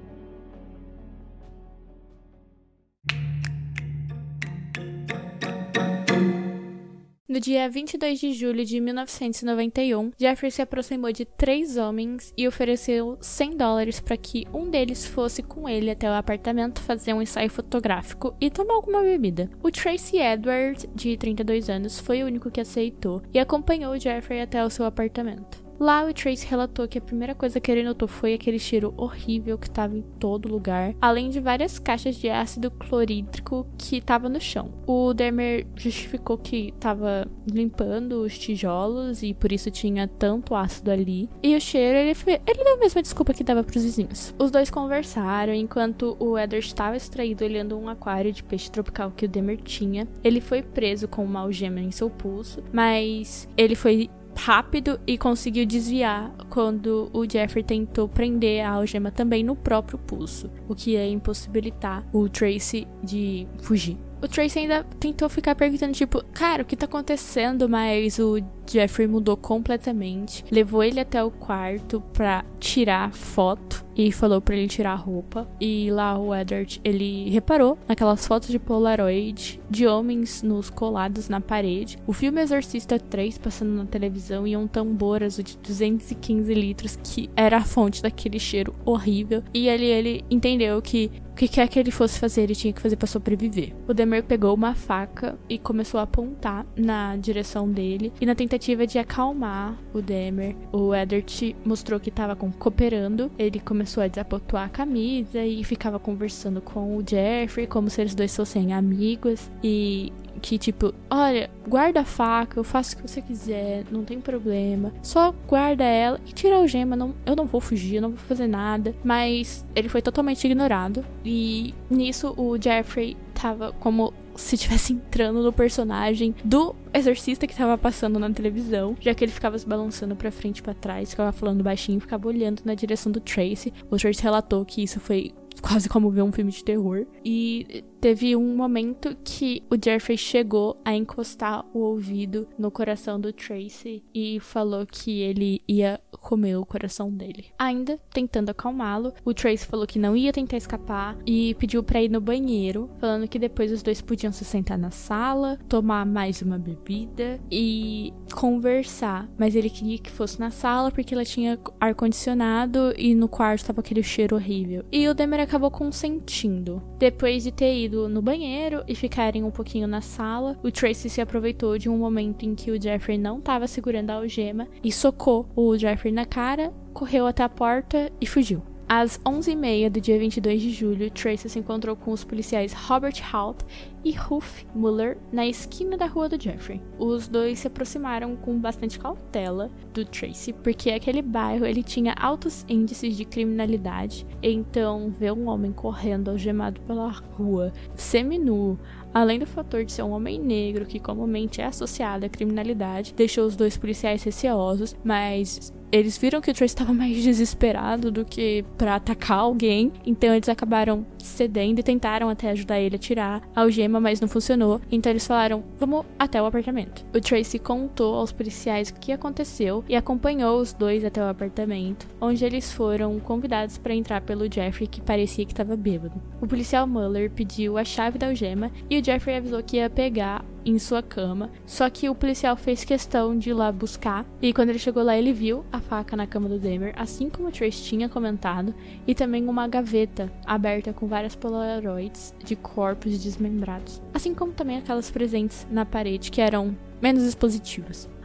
No dia vinte e dois de julho de mil novecentos e noventa e um, Jeffrey se aproximou de três homens e ofereceu cem dólares para que um deles fosse com ele até o apartamento fazer um ensaio fotográfico e tomar alguma bebida. O Tracy Edward, de trinta e dois anos, foi o único que aceitou e acompanhou Jeffrey até o seu apartamento. Lá, o Tracy relatou que a primeira coisa que ele notou foi aquele cheiro horrível que estava em todo lugar, além de várias caixas de ácido clorídrico que estava no chão. O Dahmer justificou que estava limpando os tijolos e por isso tinha tanto ácido ali. E o cheiro, ele, foi, ele deu a mesma desculpa que dava pros vizinhos. Os dois conversaram enquanto o Edward estava distraído olhando um aquário de peixe tropical que o Dahmer tinha. Ele foi preso com uma algema em seu pulso, mas ele foi rápido e conseguiu desviar quando o Jeffrey tentou prender a algema também no próprio pulso, o que ia impossibilitar o Tracy de fugir. O Tracy ainda tentou ficar perguntando, tipo, cara, o que tá acontecendo? Mas o Jeffrey mudou completamente. Levou ele até o quarto pra tirar foto e falou pra ele tirar a roupa. E lá o Edward, ele reparou naquelas fotos de Polaroid de homens nus colados na parede. O filme Exorcista três passando na televisão e um tambor azul de duzentos e quinze litros que era a fonte daquele cheiro horrível. E ali ele entendeu que o que quer que ele fosse fazer, ele tinha que fazer pra sobreviver. O Dahmer pegou uma faca e começou a apontar na direção dele. E na tentativa de acalmar o Dahmer, o Edward mostrou que estava cooperando. Ele começou a desabotoar a camisa e ficava conversando com o Jeffrey, como se eles dois fossem amigos. E que tipo, olha, guarda a faca, eu faço o que você quiser, não tem problema, só guarda ela e tira a algema, não, eu não vou fugir, eu não vou fazer nada. Mas ele foi totalmente ignorado e nisso o Jeffrey tava como se estivesse entrando no personagem do exorcista que tava passando na televisão, já que ele ficava se balançando pra frente e pra trás, ficava falando baixinho, ficava olhando na direção do Tracy. O Tracy relatou que isso foi quase como ver um filme de terror. E teve um momento que o Jeffrey chegou a encostar o ouvido no coração do Tracy e falou que ele ia comer o coração dele. Ainda tentando acalmá-lo, o Tracy falou que não ia tentar escapar e pediu pra ir no banheiro, falando que depois os dois podiam se sentar na sala, tomar mais uma bebida e conversar. Mas ele queria que fosse na sala porque ela tinha ar-condicionado e no quarto tava aquele cheiro horrível. E o Dahmer acabou consentindo. Depois de ter ido no banheiro e ficarem um pouquinho na sala, o Tracy se aproveitou de um momento em que o Jeffrey não estava segurando a algema e socou o Jeffrey na cara, correu até a porta e fugiu. Às onze e meia do dia vinte e dois de julho, Tracy se encontrou com os policiais Robert Halt e Ruth Muller na esquina da rua do Jeffrey. Os dois se aproximaram com bastante cautela do Tracy, porque aquele bairro ele tinha altos índices de criminalidade. Então, ver um homem correndo algemado pela rua, seminu, além do fator de ser um homem negro, que comumente é associado à criminalidade, deixou os dois policiais receosos, mas eles viram que o Tracy estava mais desesperado do que pra atacar alguém, então eles acabaram cedendo e tentaram até ajudar ele a tirar a algema, mas não funcionou, então eles falaram, vamos até o apartamento. O Tracy contou aos policiais o que aconteceu e acompanhou os dois até o apartamento, onde eles foram convidados para entrar pelo Jeffrey, que parecia que estava bêbado. O policial Muller pediu a chave da algema e o Jeffrey avisou que ia pegar em sua cama, só que o policial fez questão de ir lá buscar, e quando ele chegou lá ele viu a faca na cama do Dahmer, assim como o Tracy tinha comentado, e também uma gaveta aberta com várias polaroids de corpos desmembrados, assim como também aquelas presentes na parede que eram menos expositivas.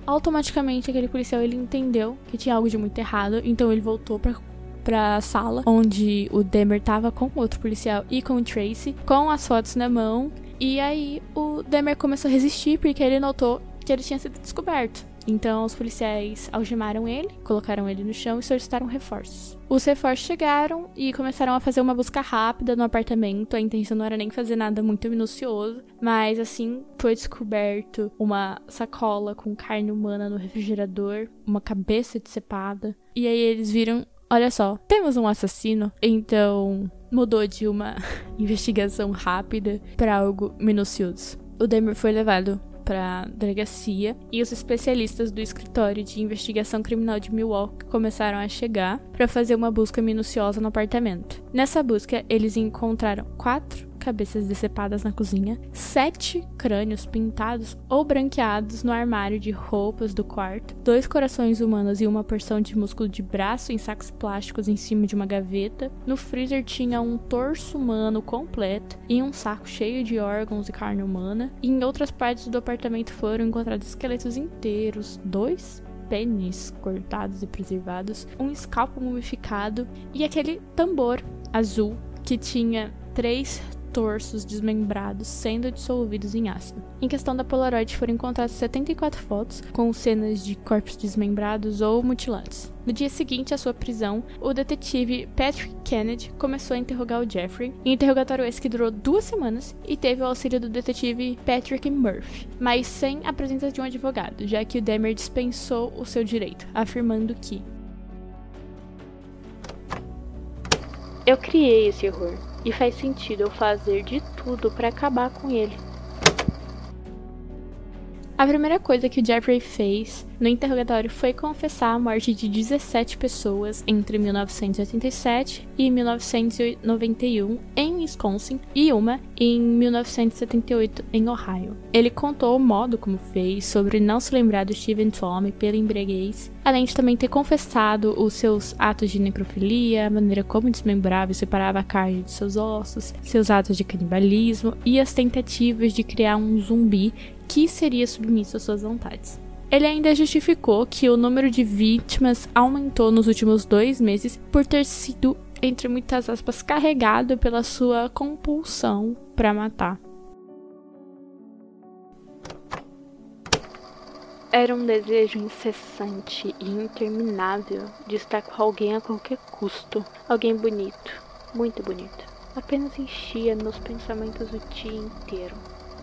automaticamente aquele policial ele entendeu que tinha algo de muito errado, então ele voltou pra, pra sala onde o Dahmer tava com outro policial e com o Tracy, com as fotos na mão, e aí o Dahmer começou a resistir porque ele notou que ele tinha sido descoberto. Então os policiais algemaram ele, colocaram ele no chão e solicitaram reforços. Os reforços chegaram e começaram a fazer uma busca rápida no apartamento. A intenção não era nem fazer nada muito minucioso, mas assim foi descoberto uma sacola com carne humana no refrigerador, uma cabeça decepada. E aí eles viram, olha só, temos um assassino. Então mudou de uma investigação rápida para algo minucioso. O Dahmer foi levado para delegacia e os especialistas do escritório de investigação criminal de Milwaukee começaram a chegar para fazer uma busca minuciosa no apartamento. Nessa busca, eles encontraram quatro cabeças decepadas na cozinha, sete crânios pintados ou branqueados no armário de roupas do quarto, dois corações humanos e uma porção de músculo de braço em sacos plásticos em cima de uma gaveta. No freezer tinha um torso humano completo e um saco cheio de órgãos e carne humana. E em outras partes do apartamento foram encontrados esqueletos inteiros, dois pênis cortados e preservados, um escalpo mumificado e aquele tambor azul que tinha três torsos desmembrados sendo dissolvidos em ácido. Em questão da Polaroid foram encontradas setenta e quatro fotos com cenas de corpos desmembrados ou mutilados. No dia seguinte à sua prisão, o detetive Patrick Kennedy começou a interrogar o Jeffrey, um interrogatório esse que durou duas semanas e teve o auxílio do detetive Patrick Murphy, mas sem a presença de um advogado, já que o Dahmer dispensou o seu direito, afirmando que eu criei esse horror. E faz sentido eu fazer de tudo para acabar com ele. A primeira coisa que o Jeffrey fez no interrogatório foi confessar a morte de dezessete pessoas entre mil novecentos e oitenta e sete e mil novecentos e noventa e um em Wisconsin e uma em mil novecentos e setenta e oito em Ohio. Ele contou o modo como fez, sobre não se lembrar do Steven Tommy pela embriaguez, além de também ter confessado os seus atos de necrofilia, a maneira como desmembrava e separava a carne de seus ossos, seus atos de canibalismo e as tentativas de criar um zumbi que seria submisso às suas vontades. Ele ainda justificou que o número de vítimas aumentou nos últimos dois meses por ter sido, entre muitas aspas, carregado pela sua compulsão para matar. Era um desejo incessante e interminável de estar com alguém a qualquer custo. Alguém bonito, muito bonito. Apenas enchia meus pensamentos o dia inteiro.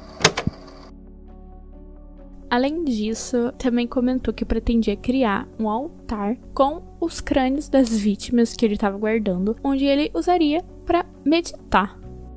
Além disso, também comentou que pretendia criar um altar com os crânios das vítimas que ele estava guardando, onde ele usaria para meditar.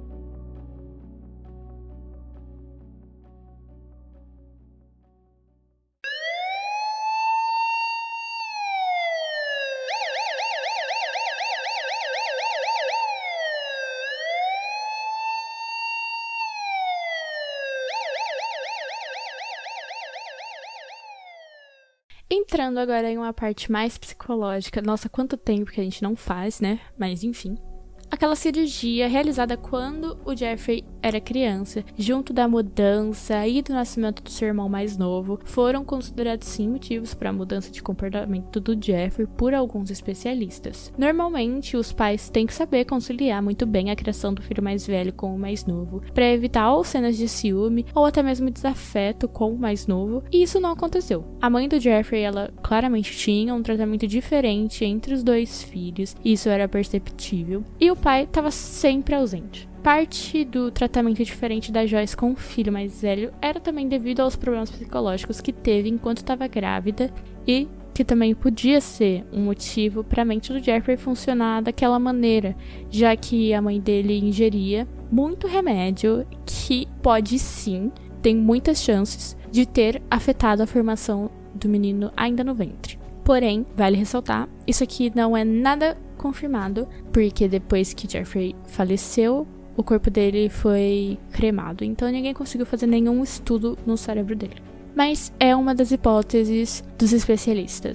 Entrando agora em uma parte mais psicológica. Nossa, quanto tempo que a gente não faz, né? Mas enfim. Aquela cirurgia realizada quando o Jeffrey era criança, junto da mudança e do nascimento do seu irmão mais novo, foram considerados sim motivos para a mudança de comportamento do Jeffrey por alguns especialistas. Normalmente, os pais têm que saber conciliar muito bem a criação do filho mais velho com o mais novo, para evitar ou cenas de ciúme ou até mesmo desafeto com o mais novo, e isso não aconteceu. A mãe do Jeffrey, ela claramente tinha um tratamento diferente entre os dois filhos, isso era perceptível, e o pai estava sempre ausente. Parte do tratamento diferente da Joyce com o filho mais velho era também devido aos problemas psicológicos que teve enquanto estava grávida e que também podia ser um motivo para a mente do Jeffrey funcionar daquela maneira, já que a mãe dele ingeria muito remédio que pode sim, tem muitas chances de ter afetado a formação do menino ainda no ventre. Porém, vale ressaltar, isso aqui não é nada confirmado, porque depois que Jeffrey faleceu, o corpo dele foi cremado, então ninguém conseguiu fazer nenhum estudo no cérebro dele. Mas é uma das hipóteses dos especialistas.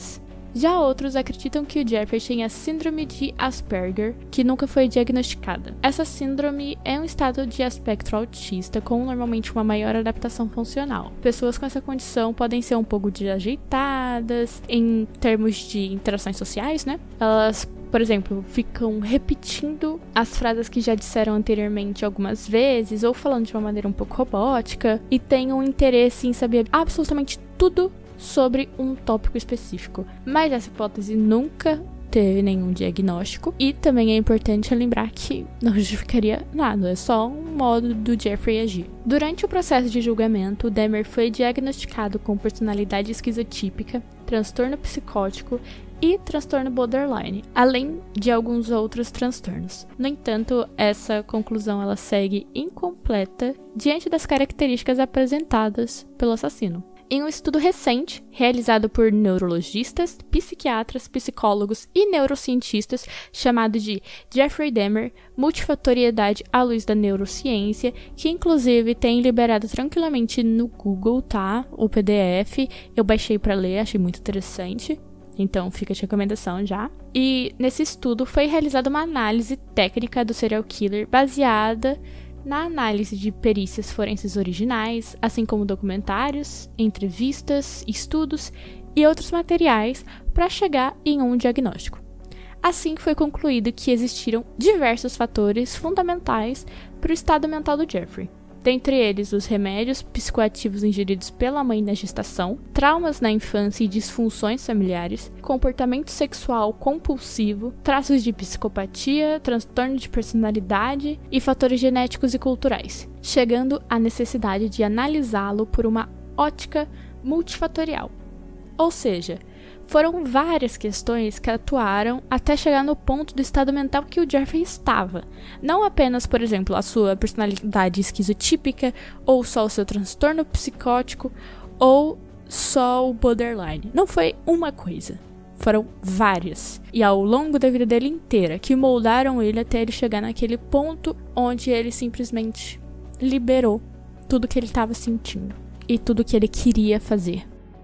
Já outros acreditam que o Jeffrey tinha síndrome de Asperger, que nunca foi diagnosticada. Essa síndrome é um estado de espectro autista com normalmente uma maior adaptação funcional. Pessoas com essa condição podem ser um pouco desajeitadas em termos de interações sociais, né? Elas, por exemplo, ficam repetindo as frases que já disseram anteriormente algumas vezes, ou falando de uma maneira um pouco robótica, e têm um interesse em saber absolutamente tudo sobre um tópico específico. Mas essa hipótese nunca teve nenhum diagnóstico, e também é importante lembrar que não justificaria nada, é só um modo do Jeffrey agir. Durante o processo de julgamento, o Dahmer foi diagnosticado com personalidade esquizotípica, transtorno psicótico e transtorno borderline, além de alguns outros transtornos. No entanto, essa conclusão ela segue incompleta diante das características apresentadas pelo assassino. Em um estudo recente, realizado por neurologistas, psiquiatras, psicólogos e neurocientistas, chamado de Jeffrey Dahmer, Multifatoriedade à Luz da Neurociência, que inclusive tem liberado tranquilamente no Google, tá? O P D F, eu baixei para ler, achei muito interessante. Então fica de recomendação já. E nesse estudo foi realizada uma análise técnica do serial killer baseada na análise de perícias forenses originais, assim como documentários, entrevistas, estudos e outros materiais para chegar em um diagnóstico. Assim foi concluído que existiram diversos fatores fundamentais para o estado mental do Jeffrey. Dentre eles, os remédios psicoativos ingeridos pela mãe na gestação, traumas na infância e disfunções familiares, comportamento sexual compulsivo, traços de psicopatia, transtorno de personalidade e fatores genéticos e culturais, chegando à necessidade de analisá-lo por uma ótica multifatorial. Ou seja, foram várias questões que atuaram até chegar no ponto do estado mental que o Jeffrey estava. Não apenas, por exemplo, a sua personalidade esquizotípica, ou só o seu transtorno psicótico, ou só o borderline. Não foi uma coisa. Foram várias. E ao longo da vida dele inteira, que moldaram ele até ele chegar naquele ponto onde ele simplesmente liberou tudo que ele estava sentindo e tudo que ele queria fazer.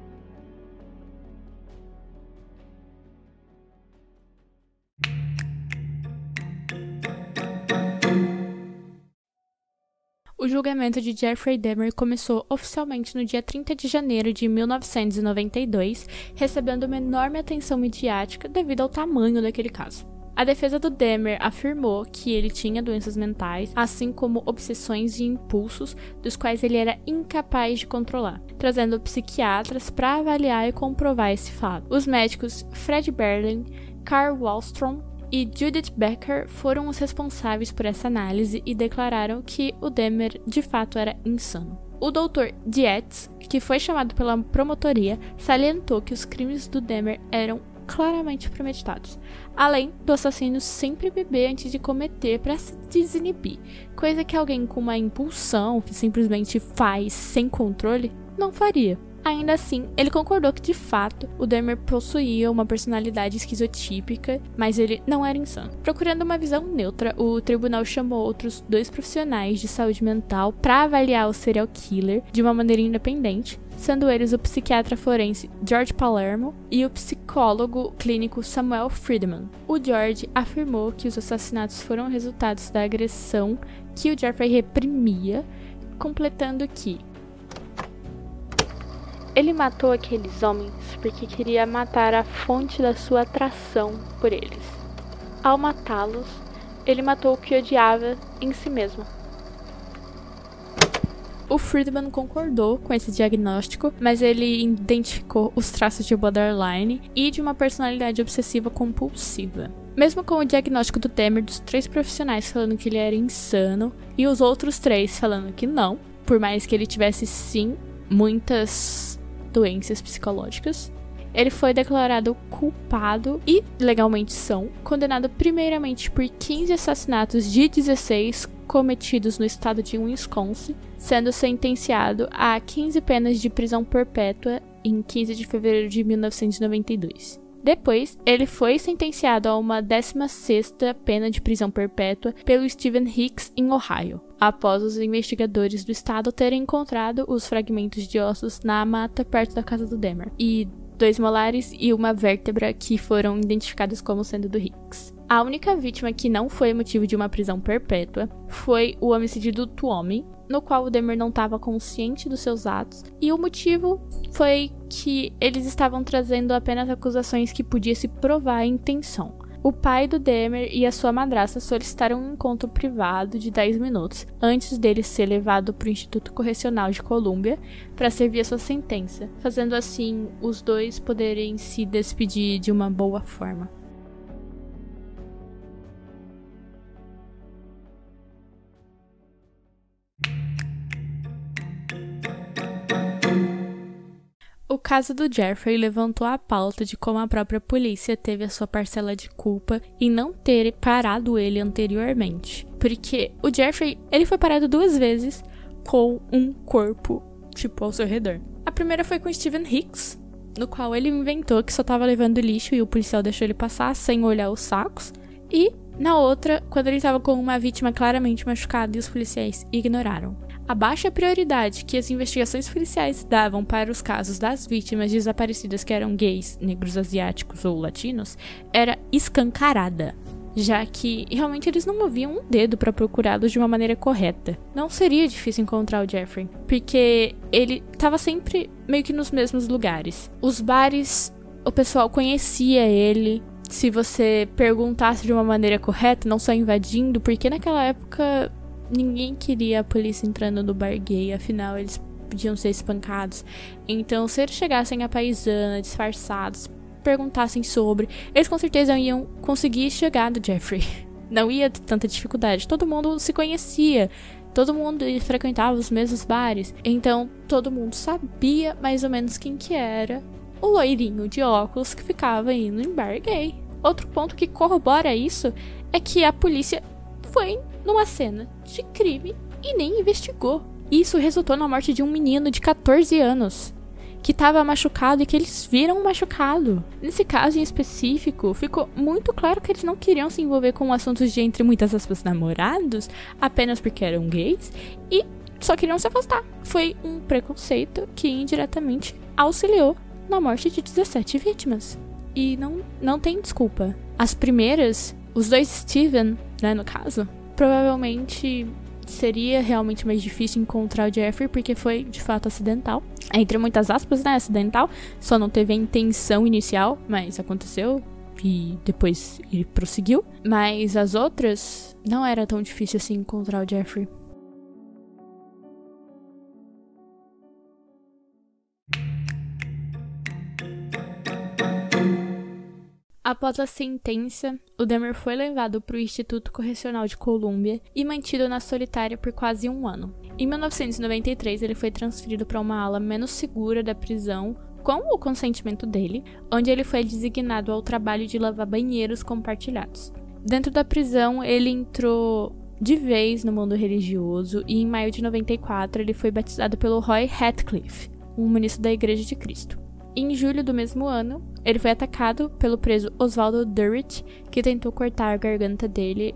O julgamento de Jeffrey Dahmer começou oficialmente no dia trinta de janeiro de mil novecentos e noventa e dois, recebendo uma enorme atenção midiática devido ao tamanho daquele caso. A defesa do Dahmer afirmou que ele tinha doenças mentais, assim como obsessões e impulsos, dos quais ele era incapaz de controlar, trazendo psiquiatras para avaliar e comprovar esse fato. Os médicos Fred Berlin, Carl Wallstrom e Judith Becker foram os responsáveis por essa análise e declararam que o Dahmer de fato era insano. O doutor Dietz, que foi chamado pela promotoria, salientou que os crimes do Dahmer eram claramente premeditados, além do assassino sempre beber antes de cometer para se desinibir, coisa que alguém com uma impulsão que simplesmente faz sem controle não faria. Ainda assim, ele concordou que, de fato, o Dahmer possuía uma personalidade esquizotípica, mas ele não era insano. Procurando uma visão neutra, o tribunal chamou outros dois profissionais de saúde mental para avaliar o serial killer de uma maneira independente, sendo eles o psiquiatra forense George Palermo e o psicólogo clínico Samuel Friedman. O George afirmou que os assassinatos foram resultados da agressão que o Jeffrey reprimia, completando que ele matou aqueles homens porque queria matar a fonte da sua atração por eles. Ao matá-los, ele matou o que odiava em si mesmo. O Friedman concordou com esse diagnóstico, mas ele identificou os traços de borderline e de uma personalidade obsessiva compulsiva. Mesmo com o diagnóstico do Dahmer dos três profissionais falando que ele era insano e os outros três falando que não, por mais que ele tivesse sim muitas doenças psicológicas, ele foi declarado culpado e, legalmente são, condenado primeiramente por quinze assassinatos de dezesseis cometidos no estado de Wisconsin, sendo sentenciado a quinze penas de prisão perpétua em quinze de fevereiro de mil novecentos e noventa e dois. Depois, ele foi sentenciado a uma décima sexta pena de prisão perpétua pelo Stephen Hicks em Ohio, após os investigadores do estado terem encontrado os fragmentos de ossos na mata perto da casa do Dahmer. E dois molares e uma vértebra que foram identificadas como sendo do Hicks. A única vítima que não foi motivo de uma prisão perpétua foi o homicídio do Tuomi, no qual o Dahmer não estava consciente dos seus atos, e o motivo foi que eles estavam trazendo apenas acusações que podia se provar a intenção. O pai do Dahmer e a sua madrasta solicitaram um encontro privado de dez minutos antes dele ser levado para o Instituto Correcional de Colômbia para servir a sua sentença, fazendo assim os dois poderem se despedir de uma boa forma. O caso do Jeffrey levantou a pauta de como a própria polícia teve a sua parcela de culpa em não ter parado ele anteriormente. Porque o Jeffrey, ele foi parado duas vezes com um corpo, tipo, ao seu redor. A primeira foi com Steven Hicks, no qual ele inventou que só tava levando lixo e o policial deixou ele passar sem olhar os sacos. E na outra, quando ele estava com uma vítima claramente machucada e os policiais ignoraram. A baixa prioridade que as investigações policiais davam para os casos das vítimas desaparecidas que eram gays, negros asiáticos ou latinos era escancarada, já que realmente eles não moviam um dedo para procurá-los de uma maneira correta. Não seria difícil encontrar o Jeffrey, porque ele estava sempre meio que nos mesmos lugares. Os bares, o pessoal conhecia ele. Se você perguntasse de uma maneira correta, não só invadindo, porque naquela época ninguém queria a polícia entrando no bar gay, afinal eles podiam ser espancados. Então, se eles chegassem à paisana, disfarçados, perguntassem sobre, eles com certeza iam conseguir chegar do Jeffrey. Não ia ter tanta dificuldade, todo mundo se conhecia, todo mundo frequentava os mesmos bares, então todo mundo sabia mais ou menos quem que era o loirinho de óculos que ficava indo em bar gay. Outro ponto que corrobora isso é que a polícia foi numa cena de crime e nem investigou. Isso resultou na morte de um menino de catorze anos, que estava machucado e que eles viram machucado. Nesse caso em específico, ficou muito claro que eles não queriam se envolver com assuntos de, entre muitas aspas, namorados, apenas porque eram gays, e só queriam se afastar. Foi um preconceito que indiretamente auxiliou na morte de dezessete vítimas. E não, não tem desculpa. As primeiras, os dois Steven, né, no caso, provavelmente seria realmente mais difícil encontrar o Jeffrey, porque foi, de fato, acidental. Entre muitas aspas, né, acidental. Só não teve a intenção inicial, mas aconteceu. E depois ele prosseguiu. Mas as outras, não era tão difícil assim encontrar o Jeffrey. Após a sentença, o Dahmer foi levado para o Instituto Correcional de Colômbia e mantido na solitária por quase um ano. Em mil novecentos e noventa e três, ele foi transferido para uma ala menos segura da prisão, com o consentimento dele, onde ele foi designado ao trabalho de lavar banheiros compartilhados. Dentro da prisão, ele entrou de vez no mundo religioso e em maio de noventa e quatro ele foi batizado pelo Roy Ratcliffe, um ministro da Igreja de Cristo. Em julho do mesmo ano, ele foi atacado pelo preso Oswaldo Durrett, que tentou cortar a garganta dele,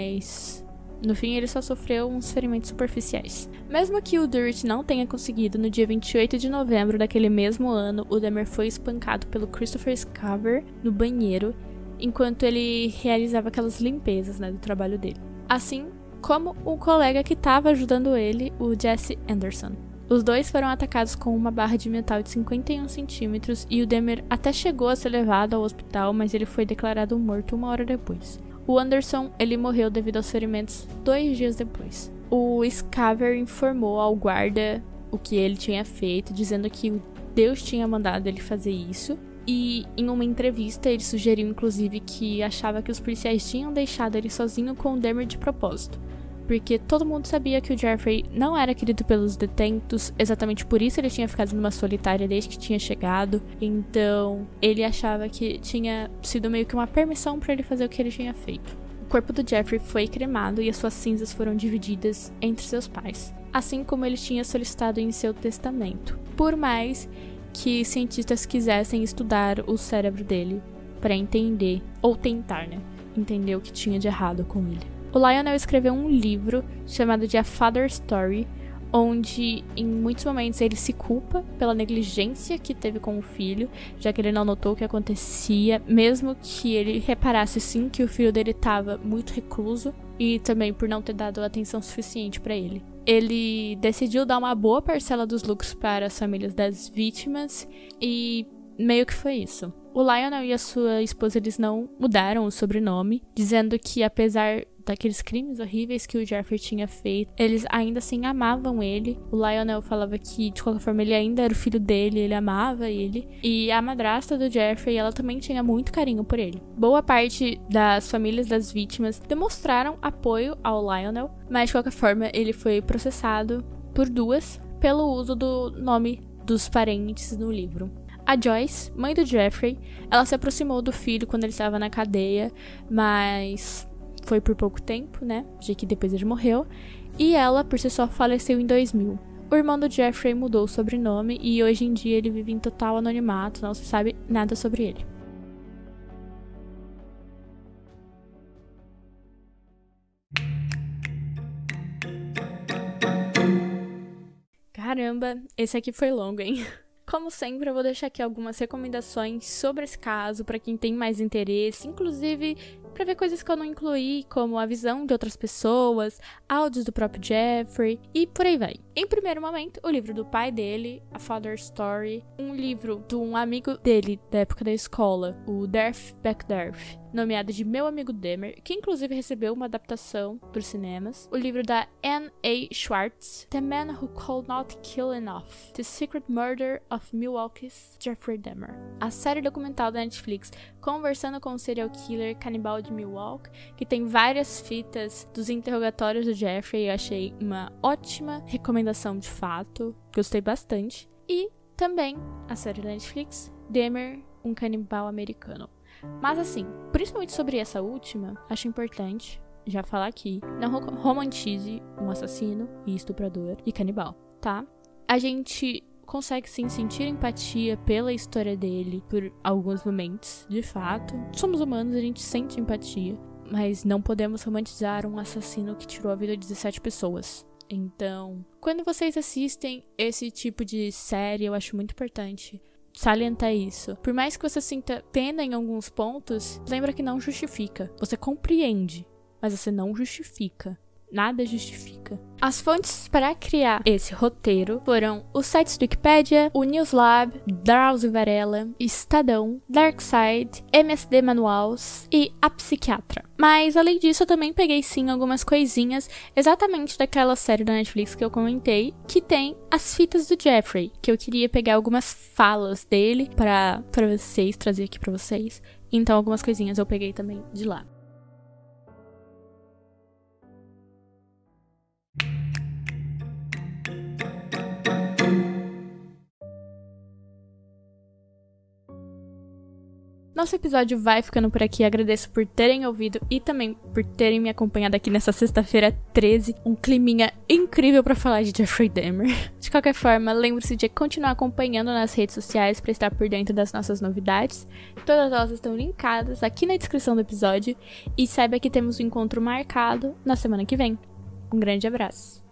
mas no fim ele só sofreu uns ferimentos superficiais. Mesmo que o Durrett não tenha conseguido, no dia vinte e oito de novembro daquele mesmo ano, o Dahmer foi espancado pelo Christopher Scaver no banheiro, enquanto ele realizava aquelas limpezas, né, do trabalho dele. Assim como o colega que estava ajudando ele, o Jesse Anderson. Os dois foram atacados com uma barra de metal de cinquenta e um centímetros e o Dahmer até chegou a ser levado ao hospital, mas ele foi declarado morto uma hora depois. O Anderson, ele morreu devido aos ferimentos dois dias depois. O Scaver informou ao guarda o que ele tinha feito, dizendo que Deus tinha mandado ele fazer isso. E em uma entrevista ele sugeriu inclusive que achava que os policiais tinham deixado ele sozinho com o Dahmer de propósito, porque todo mundo sabia que o Jeffrey não era querido pelos detentos, exatamente por isso ele tinha ficado numa solitária desde que tinha chegado, então ele achava que tinha sido meio que uma permissão para ele fazer o que ele tinha feito. O corpo do Jeffrey foi cremado e as suas cinzas foram divididas entre seus pais, assim como ele tinha solicitado em seu testamento, por mais que cientistas quisessem estudar o cérebro dele para entender, ou tentar, né, entender o que tinha de errado com ele. O Lionel escreveu um livro chamado de A Father Story, onde em muitos momentos ele se culpa pela negligência que teve com o filho, já que ele não notou o que acontecia, mesmo que ele reparasse sim que o filho dele estava muito recluso e também por não ter dado atenção suficiente para ele. Ele decidiu dar uma boa parcela dos lucros para as famílias das vítimas e meio que foi isso. O Lionel e a sua esposa, eles não mudaram o sobrenome, dizendo que apesar daqueles crimes horríveis que o Jeffrey tinha feito, eles ainda assim amavam ele. O Lionel falava que, de qualquer forma, ele ainda era o filho dele, ele amava ele. E a madrasta do Jeffrey, ela também tinha muito carinho por ele. Boa parte das famílias das vítimas demonstraram apoio ao Lionel, mas de qualquer forma, ele foi processado por duas pelo uso do nome dos parentes no livro. A Joyce, mãe do Jeffrey, ela se aproximou do filho quando ele estava na cadeia, mas foi por pouco tempo, né, já que depois ele morreu, e ela, por si só, faleceu em dois mil. O irmão do Jeffrey mudou o sobrenome e hoje em dia ele vive em total anonimato, não se sabe nada sobre ele. Caramba, esse aqui foi longo, hein? Como sempre, eu vou deixar aqui algumas recomendações sobre esse caso para quem tem mais interesse, inclusive para ver coisas que eu não incluí, como a visão de outras pessoas, áudios do próprio Jeffrey e por aí vai. Em primeiro momento, o livro do pai dele, A Father's Story, um livro de um amigo dele da época da escola, o Darth Backdarth, nomeado de Meu Amigo Demer, que inclusive recebeu uma adaptação para os cinemas. O livro da Anne A. Schwartz, The Man Who Could Not Kill Enough, The Secret Murder of Milwaukee's Jeffrey Dahmer. A série documental da Netflix, Conversando com o Serial Killer Canibal de Milwaukee, que tem várias fitas dos interrogatórios do Jeffrey, eu achei uma ótima recomendação de fato, gostei bastante. E também a série da Netflix, Dahmer, um canibal americano. Mas assim, principalmente sobre essa última, acho importante já falar aqui, não romantize um assassino e estuprador e canibal, tá? A gente consegue sim sentir empatia pela história dele por alguns momentos, de fato. Somos humanos, a gente sente empatia, mas não podemos romantizar um assassino que tirou a vida de dezessete pessoas. Então, quando vocês assistem esse tipo de série, eu acho muito importante salientar isso. Por mais que você sinta pena em alguns pontos, lembra que não justifica. Você compreende, mas você não justifica. Nada justifica. As fontes para criar esse roteiro foram os sites do Wikipedia, o Newslab, Drauzio Varela, Estadão, Darkside, M S D Manuals e A Psiquiatra. Mas, além disso, eu também peguei sim algumas coisinhas exatamente daquela série da Netflix que eu comentei, que tem as fitas do Jeffrey, que eu queria pegar algumas falas dele para para vocês, trazer aqui para vocês. Então, algumas coisinhas eu peguei também de lá. Nosso episódio vai ficando por aqui, agradeço por terem ouvido e também por terem me acompanhado aqui nessa sexta-feira treze, um climinha incrível pra falar de Jeffrey Dahmer. De qualquer forma, lembre-se de continuar acompanhando nas redes sociais pra estar por dentro das nossas novidades, todas elas estão linkadas aqui na descrição do episódio e saiba que temos um encontro marcado na semana que vem. Um grande abraço!